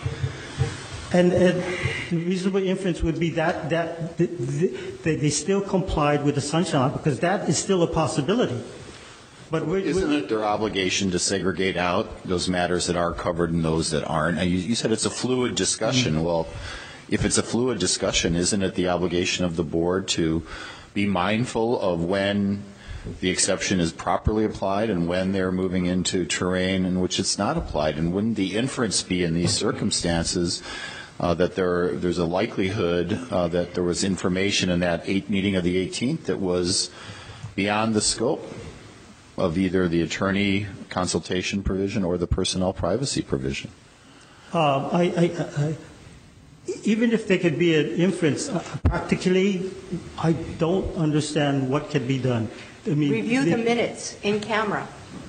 And, and the reasonable inference would be that, that, that they, they still complied with the sunshine law, because that is still a possibility. But we're, Isn't we're, it their obligation to segregate out those matters that are covered and those that aren't? And you, you said it's a fluid discussion. Mm-hmm. Well, if it's a fluid discussion, isn't it the obligation of the board to be mindful of when the exception is properly applied and when they're moving into terrain in which it's not applied? And wouldn't the inference be in these circumstances uh, that there there's a likelihood uh, that there was information in that eight meeting of the eighteenth that was beyond the scope of either the attorney consultation provision or the personnel privacy provision? uh, I, I, I, even if there could be an inference, uh, practically, I don't understand what can be done. I mean, Review the minutes in camera.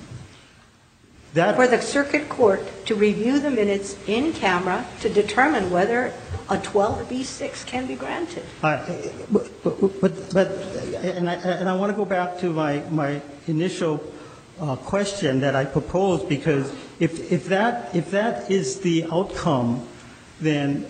that, For the circuit court to review the minutes in camera to determine whether a twelve B six can be granted. I- But, but- but, but, and I, and I want to go back to my, my initial uh, question that I proposed, because if, if that, if that is the outcome, then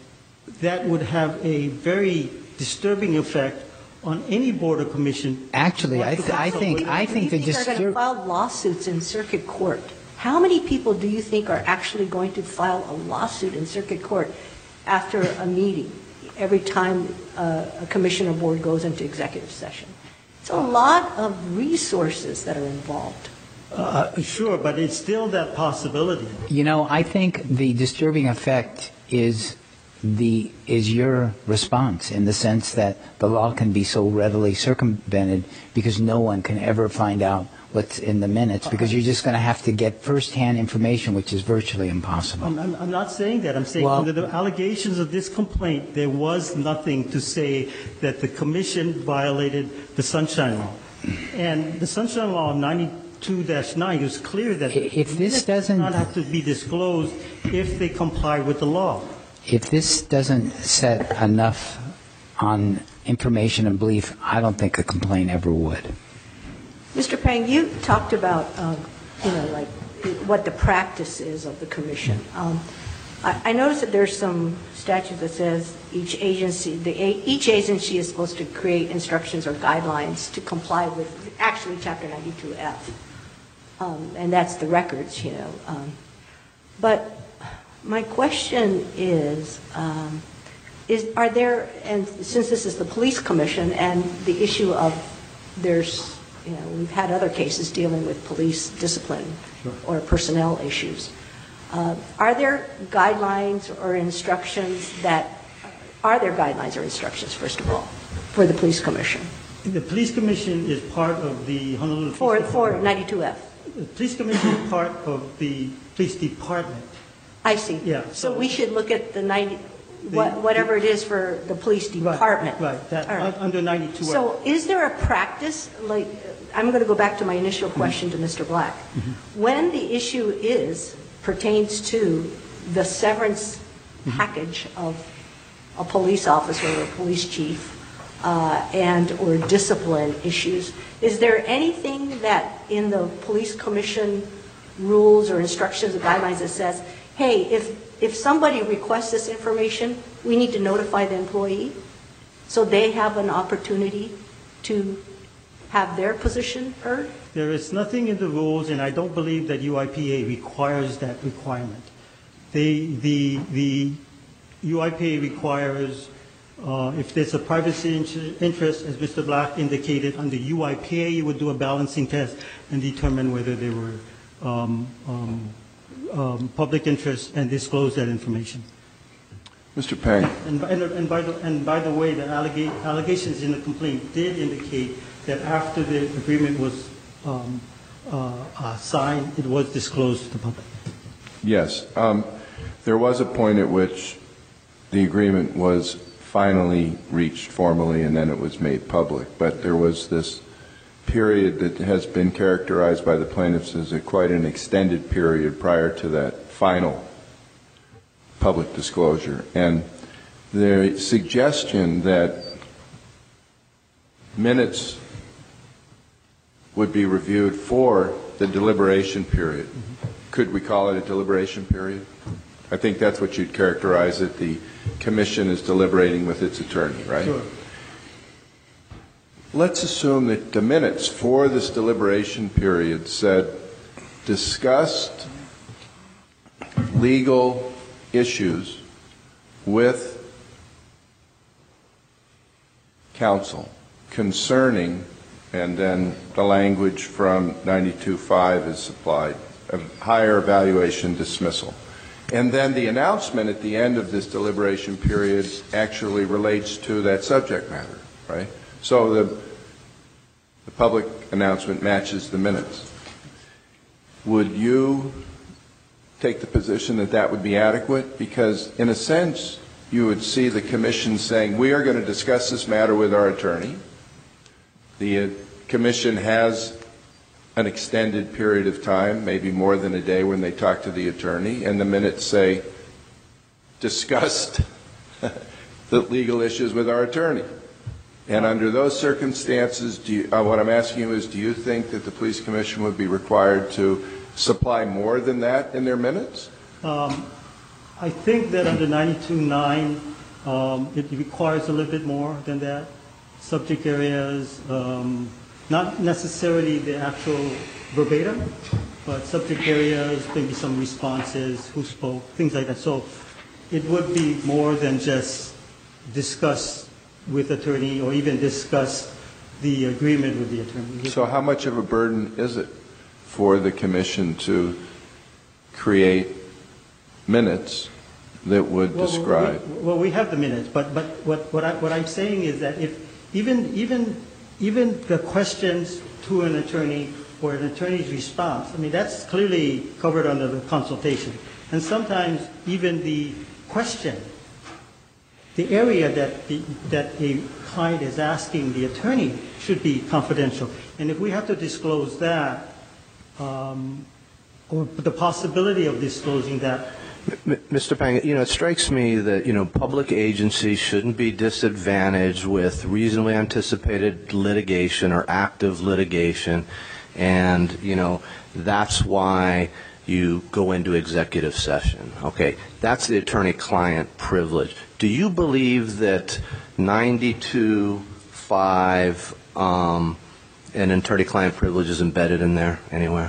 that would have a very disturbing effect on any board or commission. Actually, I, th- I think, I think the Do you think are going to disturb... file lawsuits in circuit court? How many people do you think are actually going to file a lawsuit in circuit court after a meeting, every time uh, a commission or board goes into executive session? It's a lot of resources that are involved. Uh, Sure, but it's still that possibility. You know, I think the disturbing effect is the is your response, in the sense that the law can be so readily circumvented because no one can ever find out what's in the minutes, because you're just going to have to get firsthand information, which is virtually impossible. I'm, I'm I'm not saying that. I'm saying Well- under the allegations of this complaint, there was nothing to say that the commission violated the Sunshine Law. And the Sunshine Law ninety-two dash nine is clear that If this minutes doesn't- do not have to be disclosed if they comply with the law. If this doesn't set enough on information and belief, I don't think a complaint ever would. Mister Pang, you talked about, um, you know, like what the practice is of the commission. Um, I, I noticed that there's some statute that says each agency, the, each agency is supposed to create instructions or guidelines to comply with, actually, Chapter ninety-two F. Um, and that's the records, you know. Um, but my question is, um, is, are there, and since this is the police commission and the issue of there's, you know, we've had other cases dealing with police discipline or personnel issues. Uh, Are there guidelines or instructions that, are there guidelines or instructions, first of all, for the police commission? The police commission is part of the Honolulu Police For, Department. for ninety-two F? The police commission is part of the police department. I see. Yeah, So so- we should look at the ninety, The- what- whatever it is for the police Right, department. Right, that, All right. under ninety-two F. So is there a practice, like, I'm going to go back to my initial question to Mister Black. When the issue is, pertains to the severance package of a police officer or a police chief uh, and or discipline issues, is there anything that in the police commission rules or instructions or guidelines that says, hey, if, if somebody requests this information, we need to notify the employee so they have an opportunity to have their position heard? There is nothing in the rules, and I don't believe that U I P A requires that requirement. The, the, the U I P A requires, uh, if there's a privacy in- interest, as Mister Black indicated, under U I P A, you would do a balancing test and determine whether there were um, um, um, public interest and disclose that information. Mister Pang. And, and, and, by the, and by the way, the allega- allegations in the complaint did indicate that after the agreement was um, uh, uh, signed, it was disclosed to the public. Yes. Um, there was a point at which the agreement was finally reached formally and then it was made public. But there was this period that has been characterized by the plaintiffs as a quite an extended period prior to that final public disclosure. And the suggestion that minutes would be reviewed for the deliberation period. Could we call it a deliberation period? I think that's what you'd characterize it. The commission is deliberating with its attorney, right? Sure. Let's assume that the minutes for this deliberation period said discussed legal issues with counsel concerning, and then the language from ninety-two point five is supplied, a higher evaluation dismissal. And then the announcement at the end of this deliberation period actually relates to that subject matter, right? So the, the public announcement matches the minutes. Would you take the position that that would be adequate? Because in a sense, you would see the commission saying, we are going to discuss this matter with our attorney. The uh, commission has an extended period of time, maybe more than a day, when they talk to the attorney, and the minutes say, discussed the legal issues with our attorney. And under those circumstances, do you, uh, what I'm asking you is, do you think that the police commission would be required to supply more than that in their minutes? Um, I think that under ninety-two point nine, um, it requires a little bit more than that. Subject areas, um, not necessarily the actual verbatim, but subject areas, maybe some responses, who spoke, things like that. So it would be more than just discuss with attorney or even discuss the agreement with the attorney. So how much of a burden is it for the commission to create minutes that would well, describe? We, well, we have the minutes, but, but what, what, I, what I'm saying is that if even, even, even the questions to an attorney or an attorney's response, I mean, that's clearly covered under the consultation. And sometimes even the question, the area that, the, that a client is asking the attorney should be confidential. And if we have to disclose that, um, or the possibility of disclosing that. Mister Pang, you know, it strikes me that, you know, public agencies shouldn't be disadvantaged with reasonably anticipated litigation or active litigation. And, you know, that's why you go into executive session. Okay, that's the attorney-client privilege. Do you believe that ninety-two point five, um, an attorney-client privilege is embedded in there anywhere?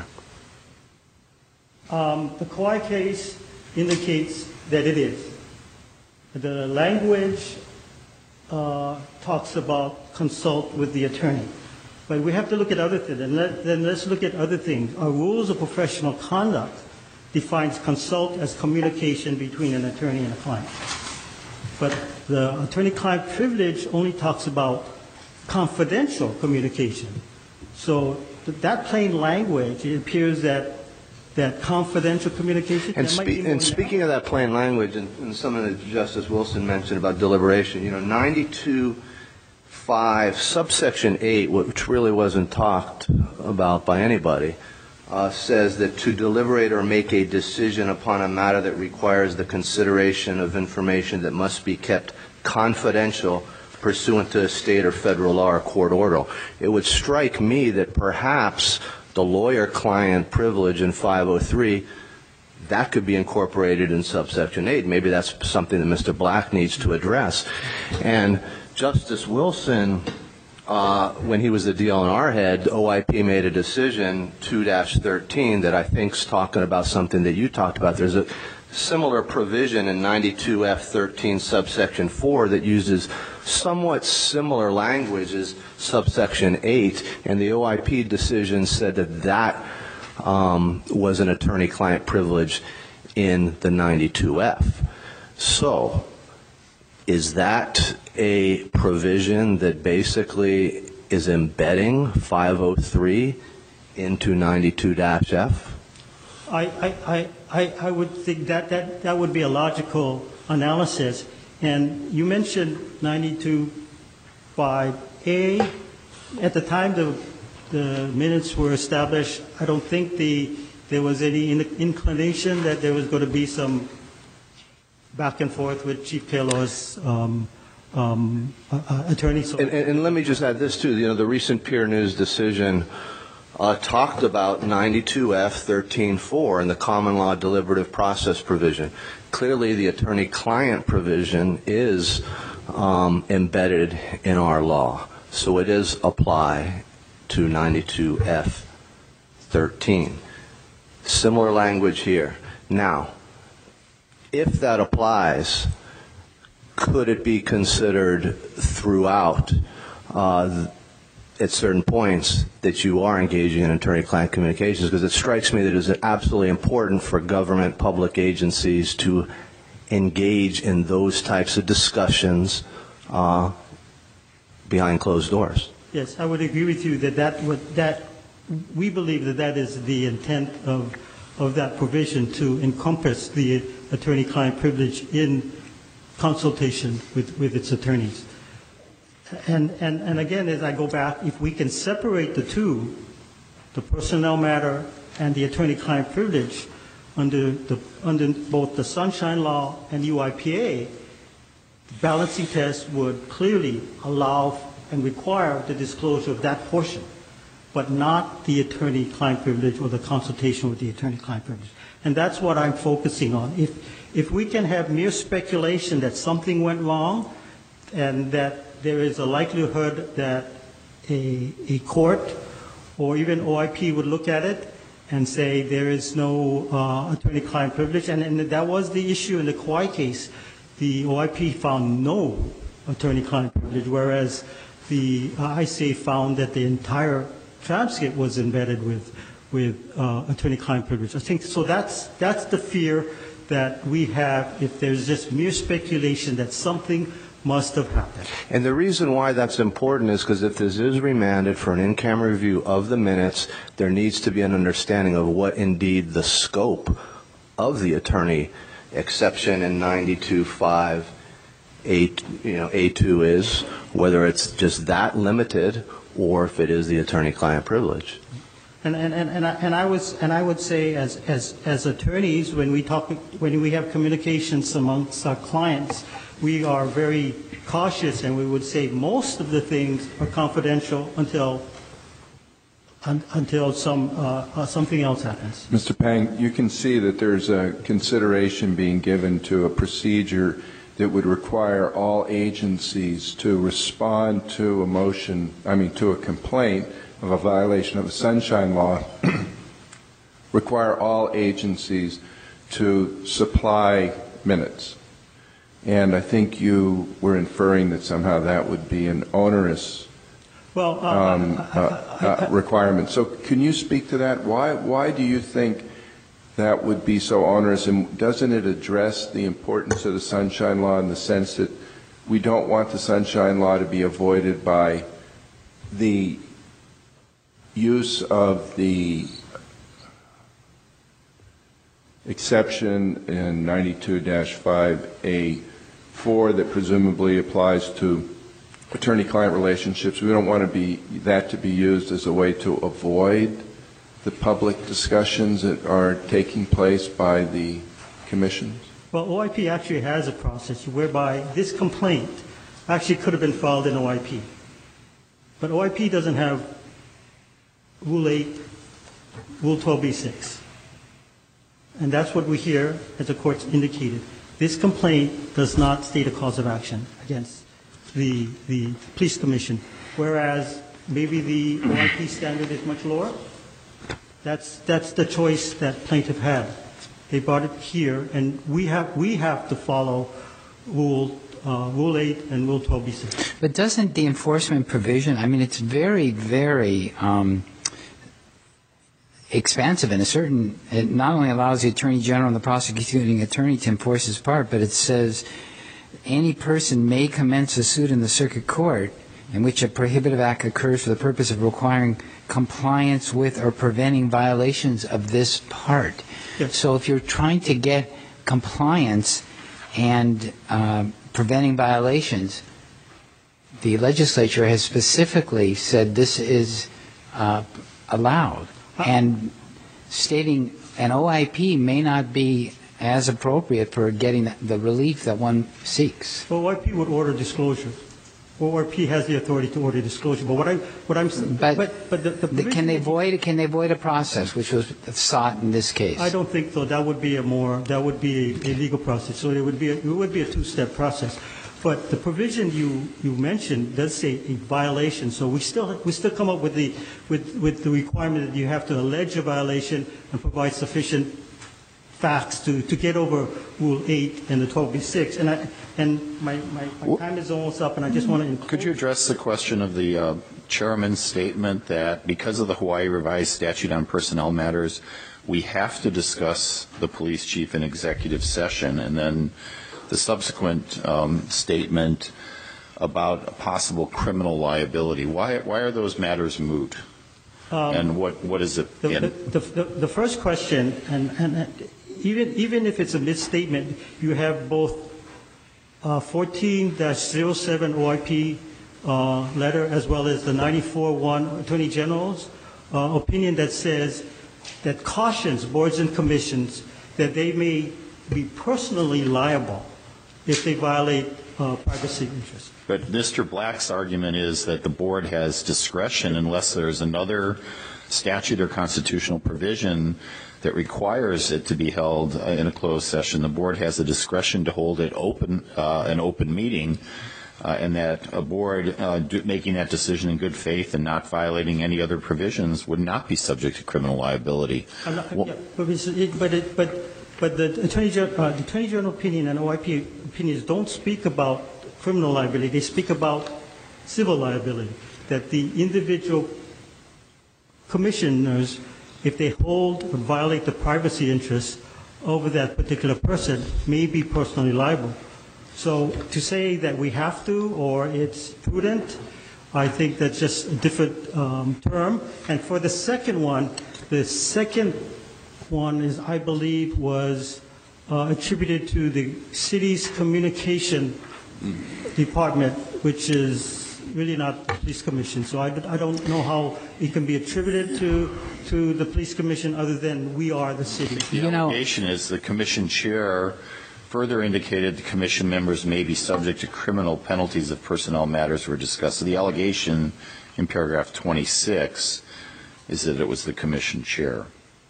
Um, the Kauai case indicates that it is. The language uh, talks about consult with the attorney. But we have to look at other things. And let, then let's look at other things. Our rules of professional conduct defines consult as communication between an attorney and a client. But the attorney-client privilege only talks about confidential communication. So th- that plain language, it appears that that confidential communication. And, that might spe- be more and speaking of that plain language, and, and something that Justice Wilson mentioned about deliberation, you know, ninety-two point five, subsection eight, which really wasn't talked about by anybody, uh, says that to deliberate or make a decision upon a matter that requires the consideration of information that must be kept confidential pursuant to a state or federal law or court order. It would strike me that perhaps the lawyer-client privilege in five oh three, that could be incorporated in subsection eight. Maybe that's something that Mister Black needs to address. And Justice Wilson uh, when he was the D L N R head, O I P made a decision, two dash thirteen, that I think's talking about something that you talked about. There's a similar provision in ninety-two F thirteen subsection four that uses somewhat similar language as subsection eight, and the O I P decision said that that um, was an attorney-client privilege in the ninety-two F. So, is that a provision that basically is embedding five oh three into ninety-two dash F? I, I, I, I would think that, that that would be a logical analysis. And you mentioned ninety-two five A. At the time the, the minutes were established, I don't think the, there was any inclination that there was going to be some back and forth with Chief Taylor's um, um, uh, attorney. So and, and, and let me just add this too. You know, the recent Peer News decision Uh, talked about ninety-two F thirteen four and the common law deliberative process provision. Clearly, the attorney-client provision is um, embedded in our law, so it is apply to ninety-two F thirteen. Similar language here. Now, if that applies, could it be considered throughout uh, at certain points that you are engaging in attorney-client communications? Because it strikes me that it is absolutely important for government, public agencies to engage in those types of discussions uh, behind closed doors. yes, I would agree with you that that would, that we believe that that is the intent of of that provision, to encompass the attorney-client privilege in consultation with, with its attorneys. And, and, and again, as I go back, if we can separate the two, the personnel matter and the attorney-client privilege under, the, under both the Sunshine Law and U I P A, the balancing test would clearly allow and require the disclosure of that portion, but not the attorney-client privilege or the consultation with the attorney-client privilege. And that's what I'm focusing on. If, if we can have mere speculation that something went wrong and that there is a likelihood that a, a court or even O I P would look at it and say there is no uh, attorney-client privilege, and, and that was the issue in the Kauai case. The O I P found no attorney-client privilege, whereas the uh, I C A found that the entire transcript was embedded with, with uh, attorney-client privilege. I think so. That's that's the fear that we have if there's just mere speculation that something must have happened. And the reason why that's important is because if this is remanded for an in-camera review of the minutes, there needs to be an understanding of what indeed the scope of the attorney exception in ninety-two five A, you know, A two is, whether it's just that limited or if it is the attorney-client privilege. And, and, and, and, I, and I was and I would say as, as, as attorneys, when we talk, when we have communications amongst our clients, we are very cautious, and we would say most of the things are confidential until un, until some uh, uh, something else happens. Mister Pang, you can see that there's a consideration being given to a procedure that would require all agencies to respond to a motion, I mean, to a complaint of a violation of the Sunshine Law, require all agencies to supply minutes. And I think you were inferring that somehow that would be an onerous well, uh, um, I, I, uh, I, uh, requirement. So can you speak to that? Why, why do you think that would be so onerous? And doesn't it address the importance of the Sunshine Law in the sense that we don't want the Sunshine Law to be avoided by the use of the exception in ninety-two dash five A four that presumably applies to attorney-client relationships? We don't want to be that to be used as a way to avoid the public discussions that are taking place by the commissions? Well, O I P actually has a process whereby this complaint actually could have been filed in O I P. But O I P doesn't have Rule eight, Rule twelve B six. And that's what we hear, as the court's indicated. This complaint does not state a cause of action against the, the police commission. whereas maybe the O I P standard is much lower. That's, that's the choice that plaintiff had. They brought it here, and we have, we have to follow Rule, uh, Rule eight and Rule twelve B six. But doesn't the enforcement provision, I mean, it's very, very um, expansive in a certain, it not only allows the Attorney General and the prosecuting attorney to enforce his part, but it says any person may commence a suit in the circuit court in which a prohibitive act occurs for the purpose of requiring compliance with or preventing violations of this part. Yes. So if you're trying to get compliance and uh, preventing violations, the legislature has specifically said this is uh, allowed, and stating an O I P may not be as appropriate for getting the relief that one seeks. O I P would order disclosure. O I P has the authority to order disclosure. But what I, what I'm, But, but, but the, the the, can they void can they void a process which was sought in this case? I don't think so. That would be a more, that would be a, a legal process. So it would be, a, it would be a two-step process. But the provision you, you mentioned does say a violation. So we still, we still come up with the, with, with the requirement that you have to allege a violation and provide sufficient facts to, to get over Rule eight and the twelve B six. And I, and my, my, my time is almost up, and I just want to include. Could you address the question of the uh, chairman's statement that because of the Hawaii Revised Statute on Personnel Matters, we have to discuss the police chief in executive session, and then the subsequent um, statement about a possible criminal liability? Why, why are those matters moot? Um, and what, what is it? The, the, the, the first question, and, and even, even if it's a misstatement, you have both uh, fourteen dash oh seven O I P uh, letter as well as the ninety-four one Attorney General's uh, opinion that says, that cautions boards and commissions that they may be personally liable if they violate uh, privacy interests. But Mister Black's argument is that the board has discretion unless there's another statute or constitutional provision that requires it to be held uh, in a closed session. The board has the discretion to hold it open, uh, an open meeting, uh, and that a board uh, do, making that decision in good faith and not violating any other provisions would not be subject to criminal liability. I'm not, Well, yeah, but, it's, it, but, it, but, but the Attorney, Gen- uh, the Attorney General opinion and O I P opinions don't speak about criminal liability. They speak about civil liability, that the individual commissioners, if they hold or violate the privacy interests over that particular person, may be personally liable. So to say that we have to or it's prudent, I think that's just a different um, term. And for the second one, the second one is, I believe, was uh, attributed to the city's communication department, which is really not the police commission. So I, I don't know how it can be attributed to to the police commission other than we are the city. The You know- allegation is the commission chair further indicated the commission members may be subject to criminal penalties if personnel matters were discussed. So the allegation in paragraph twenty-six is that it was the commission chair.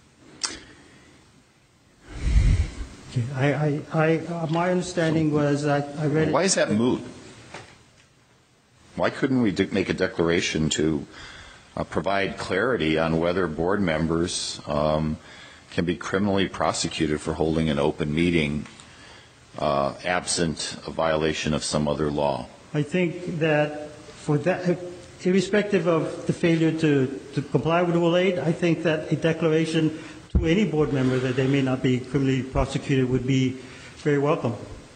Okay. I, I, I, uh, my understanding was I, I read it. Why is that moot? Why couldn't we de- make a declaration to uh, provide clarity on whether board members um, can be criminally prosecuted for holding an open meeting uh, absent a violation of some other law? I think that for that, irrespective of the failure to, to comply with Rule eight, I think that a declaration to any board member that they may not be criminally prosecuted would be very welcome.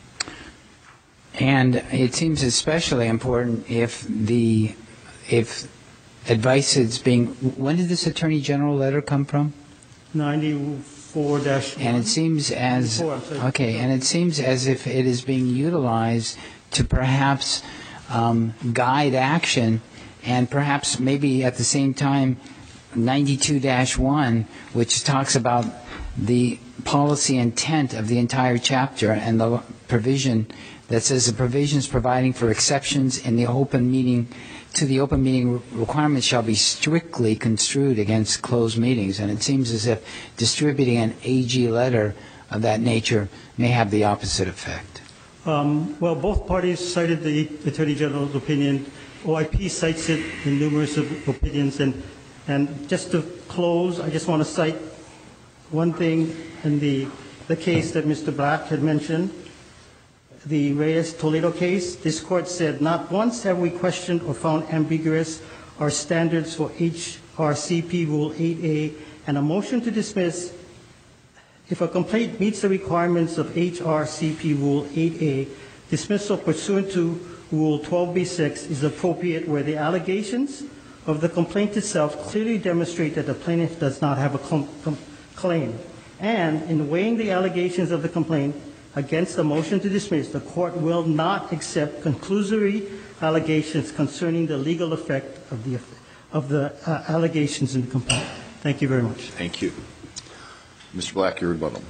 And it seems especially important if the if advice is being. When did this Attorney General letter come from? ninety-four dash one. And it seems as ninety-four, I'm sorry. okay, and it seems as if it is being utilized to perhaps um, guide action, and perhaps maybe at the same time, ninety-two dash one, which talks about the policy intent of the entire chapter and the provision that says the provisions providing for exceptions in the open meeting to the open meeting requirements shall be strictly construed against closed meetings. And it seems as if distributing an A G letter of that nature may have the opposite effect. Um, well, both parties cited the Attorney General's opinion O I P cites it in numerous of opinions, and, and just to close, I just want to cite one thing in the, the case that Mister Black had mentioned, the Reyes-Toledo case. This court said, not once have we questioned or found ambiguous our standards for H R C P Rule eight A, and a motion to dismiss if a complaint meets the requirements of H R C P Rule eight A, dismissal pursuant to Rule twelve B six is appropriate where the allegations of the complaint itself clearly demonstrate that the plaintiff does not have a com- com- claim. And in weighing the allegations of the complaint against the motion to dismiss, the court will not accept conclusory allegations concerning the legal effect of the, of the uh, allegations in the complaint. Thank you very much. Thank you. Mister Black, your rebuttal.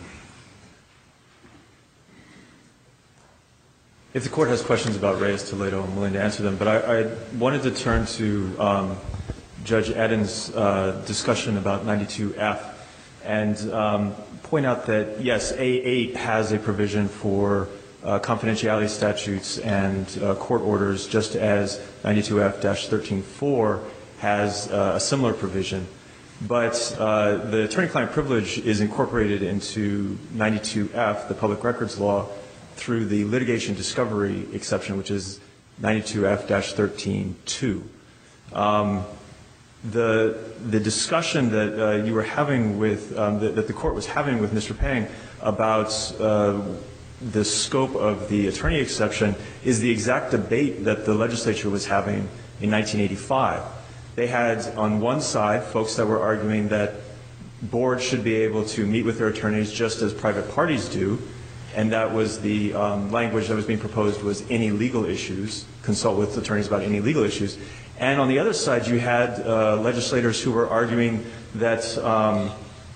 If the court has questions about Reyes-Toledo, I'm willing to answer them. But I, I wanted to turn to um, Judge Eden's uh, discussion about ninety-two F and um, point out that, yes, A eight has a provision for uh, confidentiality statutes and uh, court orders, just as ninety-two F thirteen four has uh, a similar provision. But uh, the attorney-client privilege is incorporated into ninety-two F, the public records law, through the litigation discovery exception, which is ninety-two F thirteen two. Um, the the discussion that uh, you were having with um, that, that the court was having with Mister Pang about uh, the scope of the attorney exception is the exact debate that the legislature was having in nineteen eighty-five. They had on one side folks that were arguing that boards should be able to meet with their attorneys just as private parties do, and that was the um, language that was being proposed was any legal issues, consult with attorneys about any legal issues. And on the other side, you had uh, legislators who were arguing that um,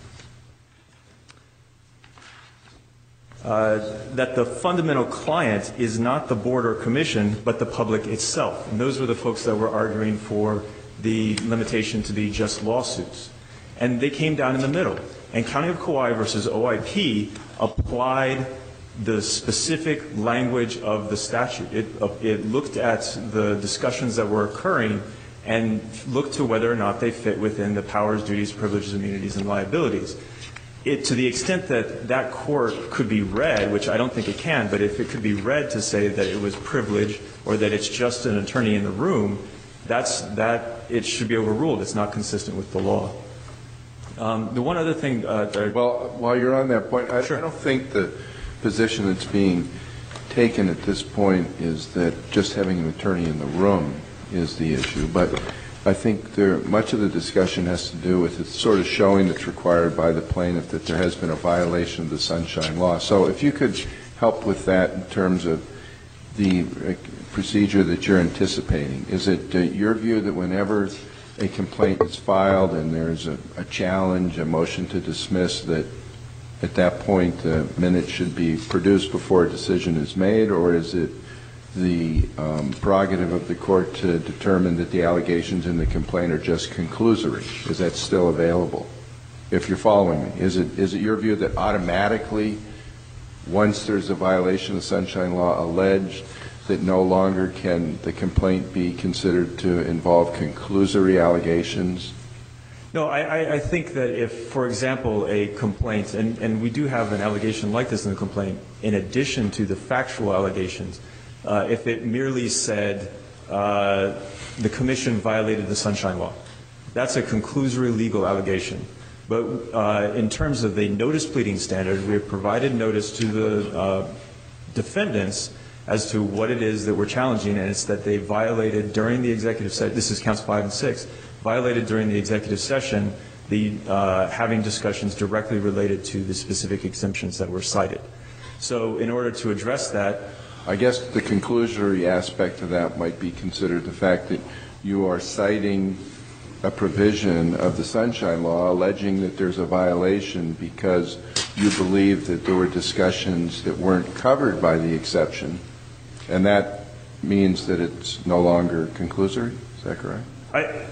uh, that the fundamental client is not the board or commission, but the public itself. And those were the folks that were arguing for the limitation to be just lawsuits. And they came down in the middle. And County of Kauai versus O I P applied the specific language of the statute. It, uh, it looked at the discussions that were occurring and looked to whether or not they fit within the powers, duties, privileges, immunities, and liabilities. It, to the extent that that court could be read, which I don't think it can, but if it could be read to say that it was privilege or that it's just an attorney in the room, that's, that it should be overruled. It's not consistent with the law. Um, the one other thing. Uh, that well, while you're on that point, I, sure. I don't think the position that's being taken at this point is that just having an attorney in the room is the issue. But I think there, much of the discussion has to do with it's sort of showing that's required by the plaintiff that there has been a violation of the Sunshine Law. So if you could help with that in terms of the procedure that you're anticipating. Is it uh, your view that whenever a complaint is filed and there's a, a challenge, a motion to dismiss, that at that point uh, minutes should be produced before a decision is made, or is it the um, prerogative of the court to determine that the allegations in the complaint are just conclusory? Is that still available? If you're following me, is it is it your view that automatically, once there's a violation of the Sunshine Law alleged, that no longer can the complaint be considered to involve conclusory allegations? No, I, I think that if, for example, a complaint, and, and we do have an allegation like this in the complaint, in addition to the factual allegations, uh, if it merely said uh, the commission violated the Sunshine Law, that's a conclusory legal allegation. But uh, in terms of the notice pleading standard, we have provided notice to the uh, defendants as to what it is that we're challenging, and it's that they violated during the executive session, this is counts five and six, violated during the executive session the uh, having discussions directly related to the specific exemptions that were cited. So in order to address that, I guess the conclusory aspect of that might be considered the fact that you are citing a provision of the Sunshine Law alleging that there's a violation because you believe that there were discussions that weren't covered by the exception, and that means that it's no longer conclusory. Is that correct? I,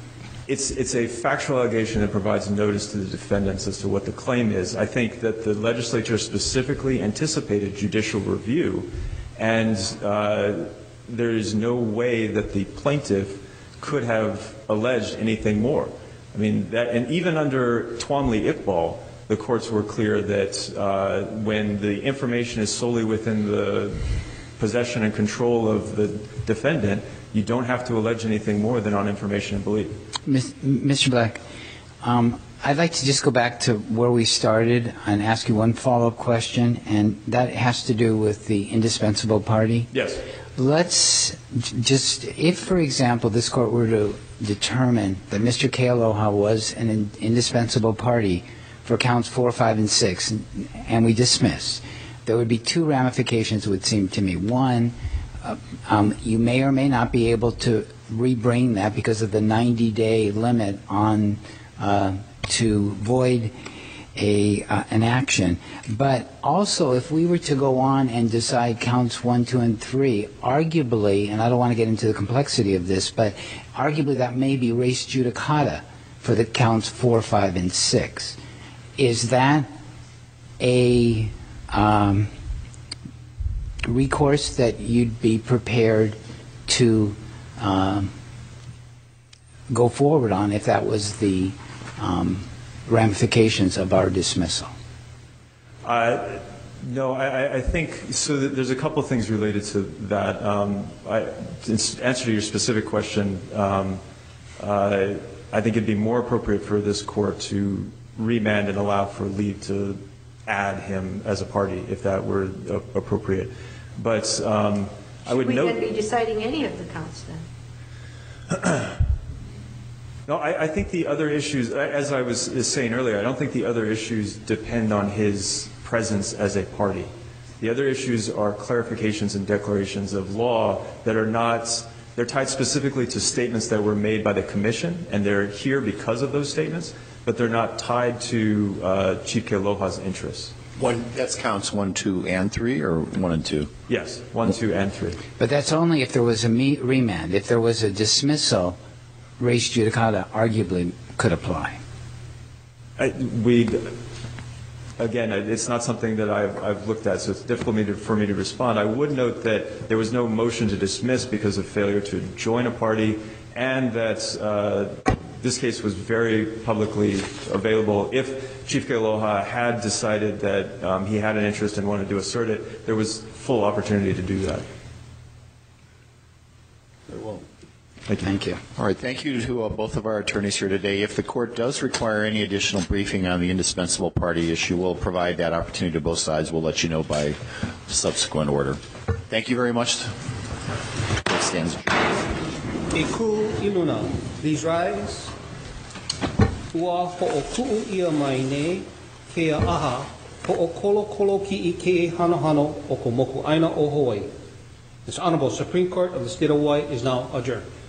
it's, it's a factual allegation that provides notice to the defendants as to what the claim is. I think that the legislature specifically anticipated judicial review and uh, there is no way that the plaintiff could have alleged anything more. I mean, that, and even under Twombly-Iqbal, the courts were clear that uh, when the information is solely within the possession and control of the defendant, you don't have to allege anything more than on information and belief. Mister Black, um, I'd like to just go back to where we started and ask you one follow-up question, and that has to do with the indispensable party. Yes. Let's just, if, for example, this court were to determine that Mister Kealoha was an in, indispensable party for counts four, five, and six, and, and we dismiss, there would be two ramifications, it would seem to me. One, uh, um, you may or may not be able to rebring that because of the ninety-day limit on uh, to void a uh, an action. But also, if we were to go on and decide counts one, two, and three, arguably, and I don't want to get into the complexity of this, but arguably that may be res judicata for the counts four, five, and six. Is that a um, recourse that you'd be prepared to um, go forward on if that was the um, ramifications of our dismissal? Uh, no, I, I think so. There's a couple of things related to that. Um, I, to answer to your specific question, um, uh, I think it'd be more appropriate for this court to remand and allow for leave to add him as a party, if that were uh, appropriate. But um, I would note. Should we note. then be deciding any of the counts then? No, I, I think the other issues, as I was saying earlier, I don't think the other issues depend on his presence as a party. The other issues are clarifications and declarations of law that are not, they're tied specifically to statements that were made by the commission, and they're here because of those statements, but they're not tied to uh, Chief Kealoha's interests. One, that's counts one, two, and three, or one and two? Yes, one, two, and three. But that's only if there was a me- remand. If there was a dismissal, res judicata arguably could apply. I, we, again, it's not something that I've, I've looked at, so it's difficult me to, for me to respond. I would note that there was no motion to dismiss because of failure to join a party, and that uh, this case was very publicly available. If Chief Kealoha had decided that um, he had an interest and wanted to assert it, there was full opportunity to do that. Very well. Thank you. Thank you. All right. Thank you to uh, both of our attorneys here today. If the court does require any additional briefing on the indispensable party issue, we'll provide that opportunity to both sides. We'll let you know by subsequent order. Thank you very much. Court stands adjourned. Iku iluna, please rise. Ua ho'oku'u ia mai ne ke aha ho'okolo ki I ke hano hano o ko moku aina o Hawaii. This Honorable Supreme Court of the State of Hawaii is now adjourned.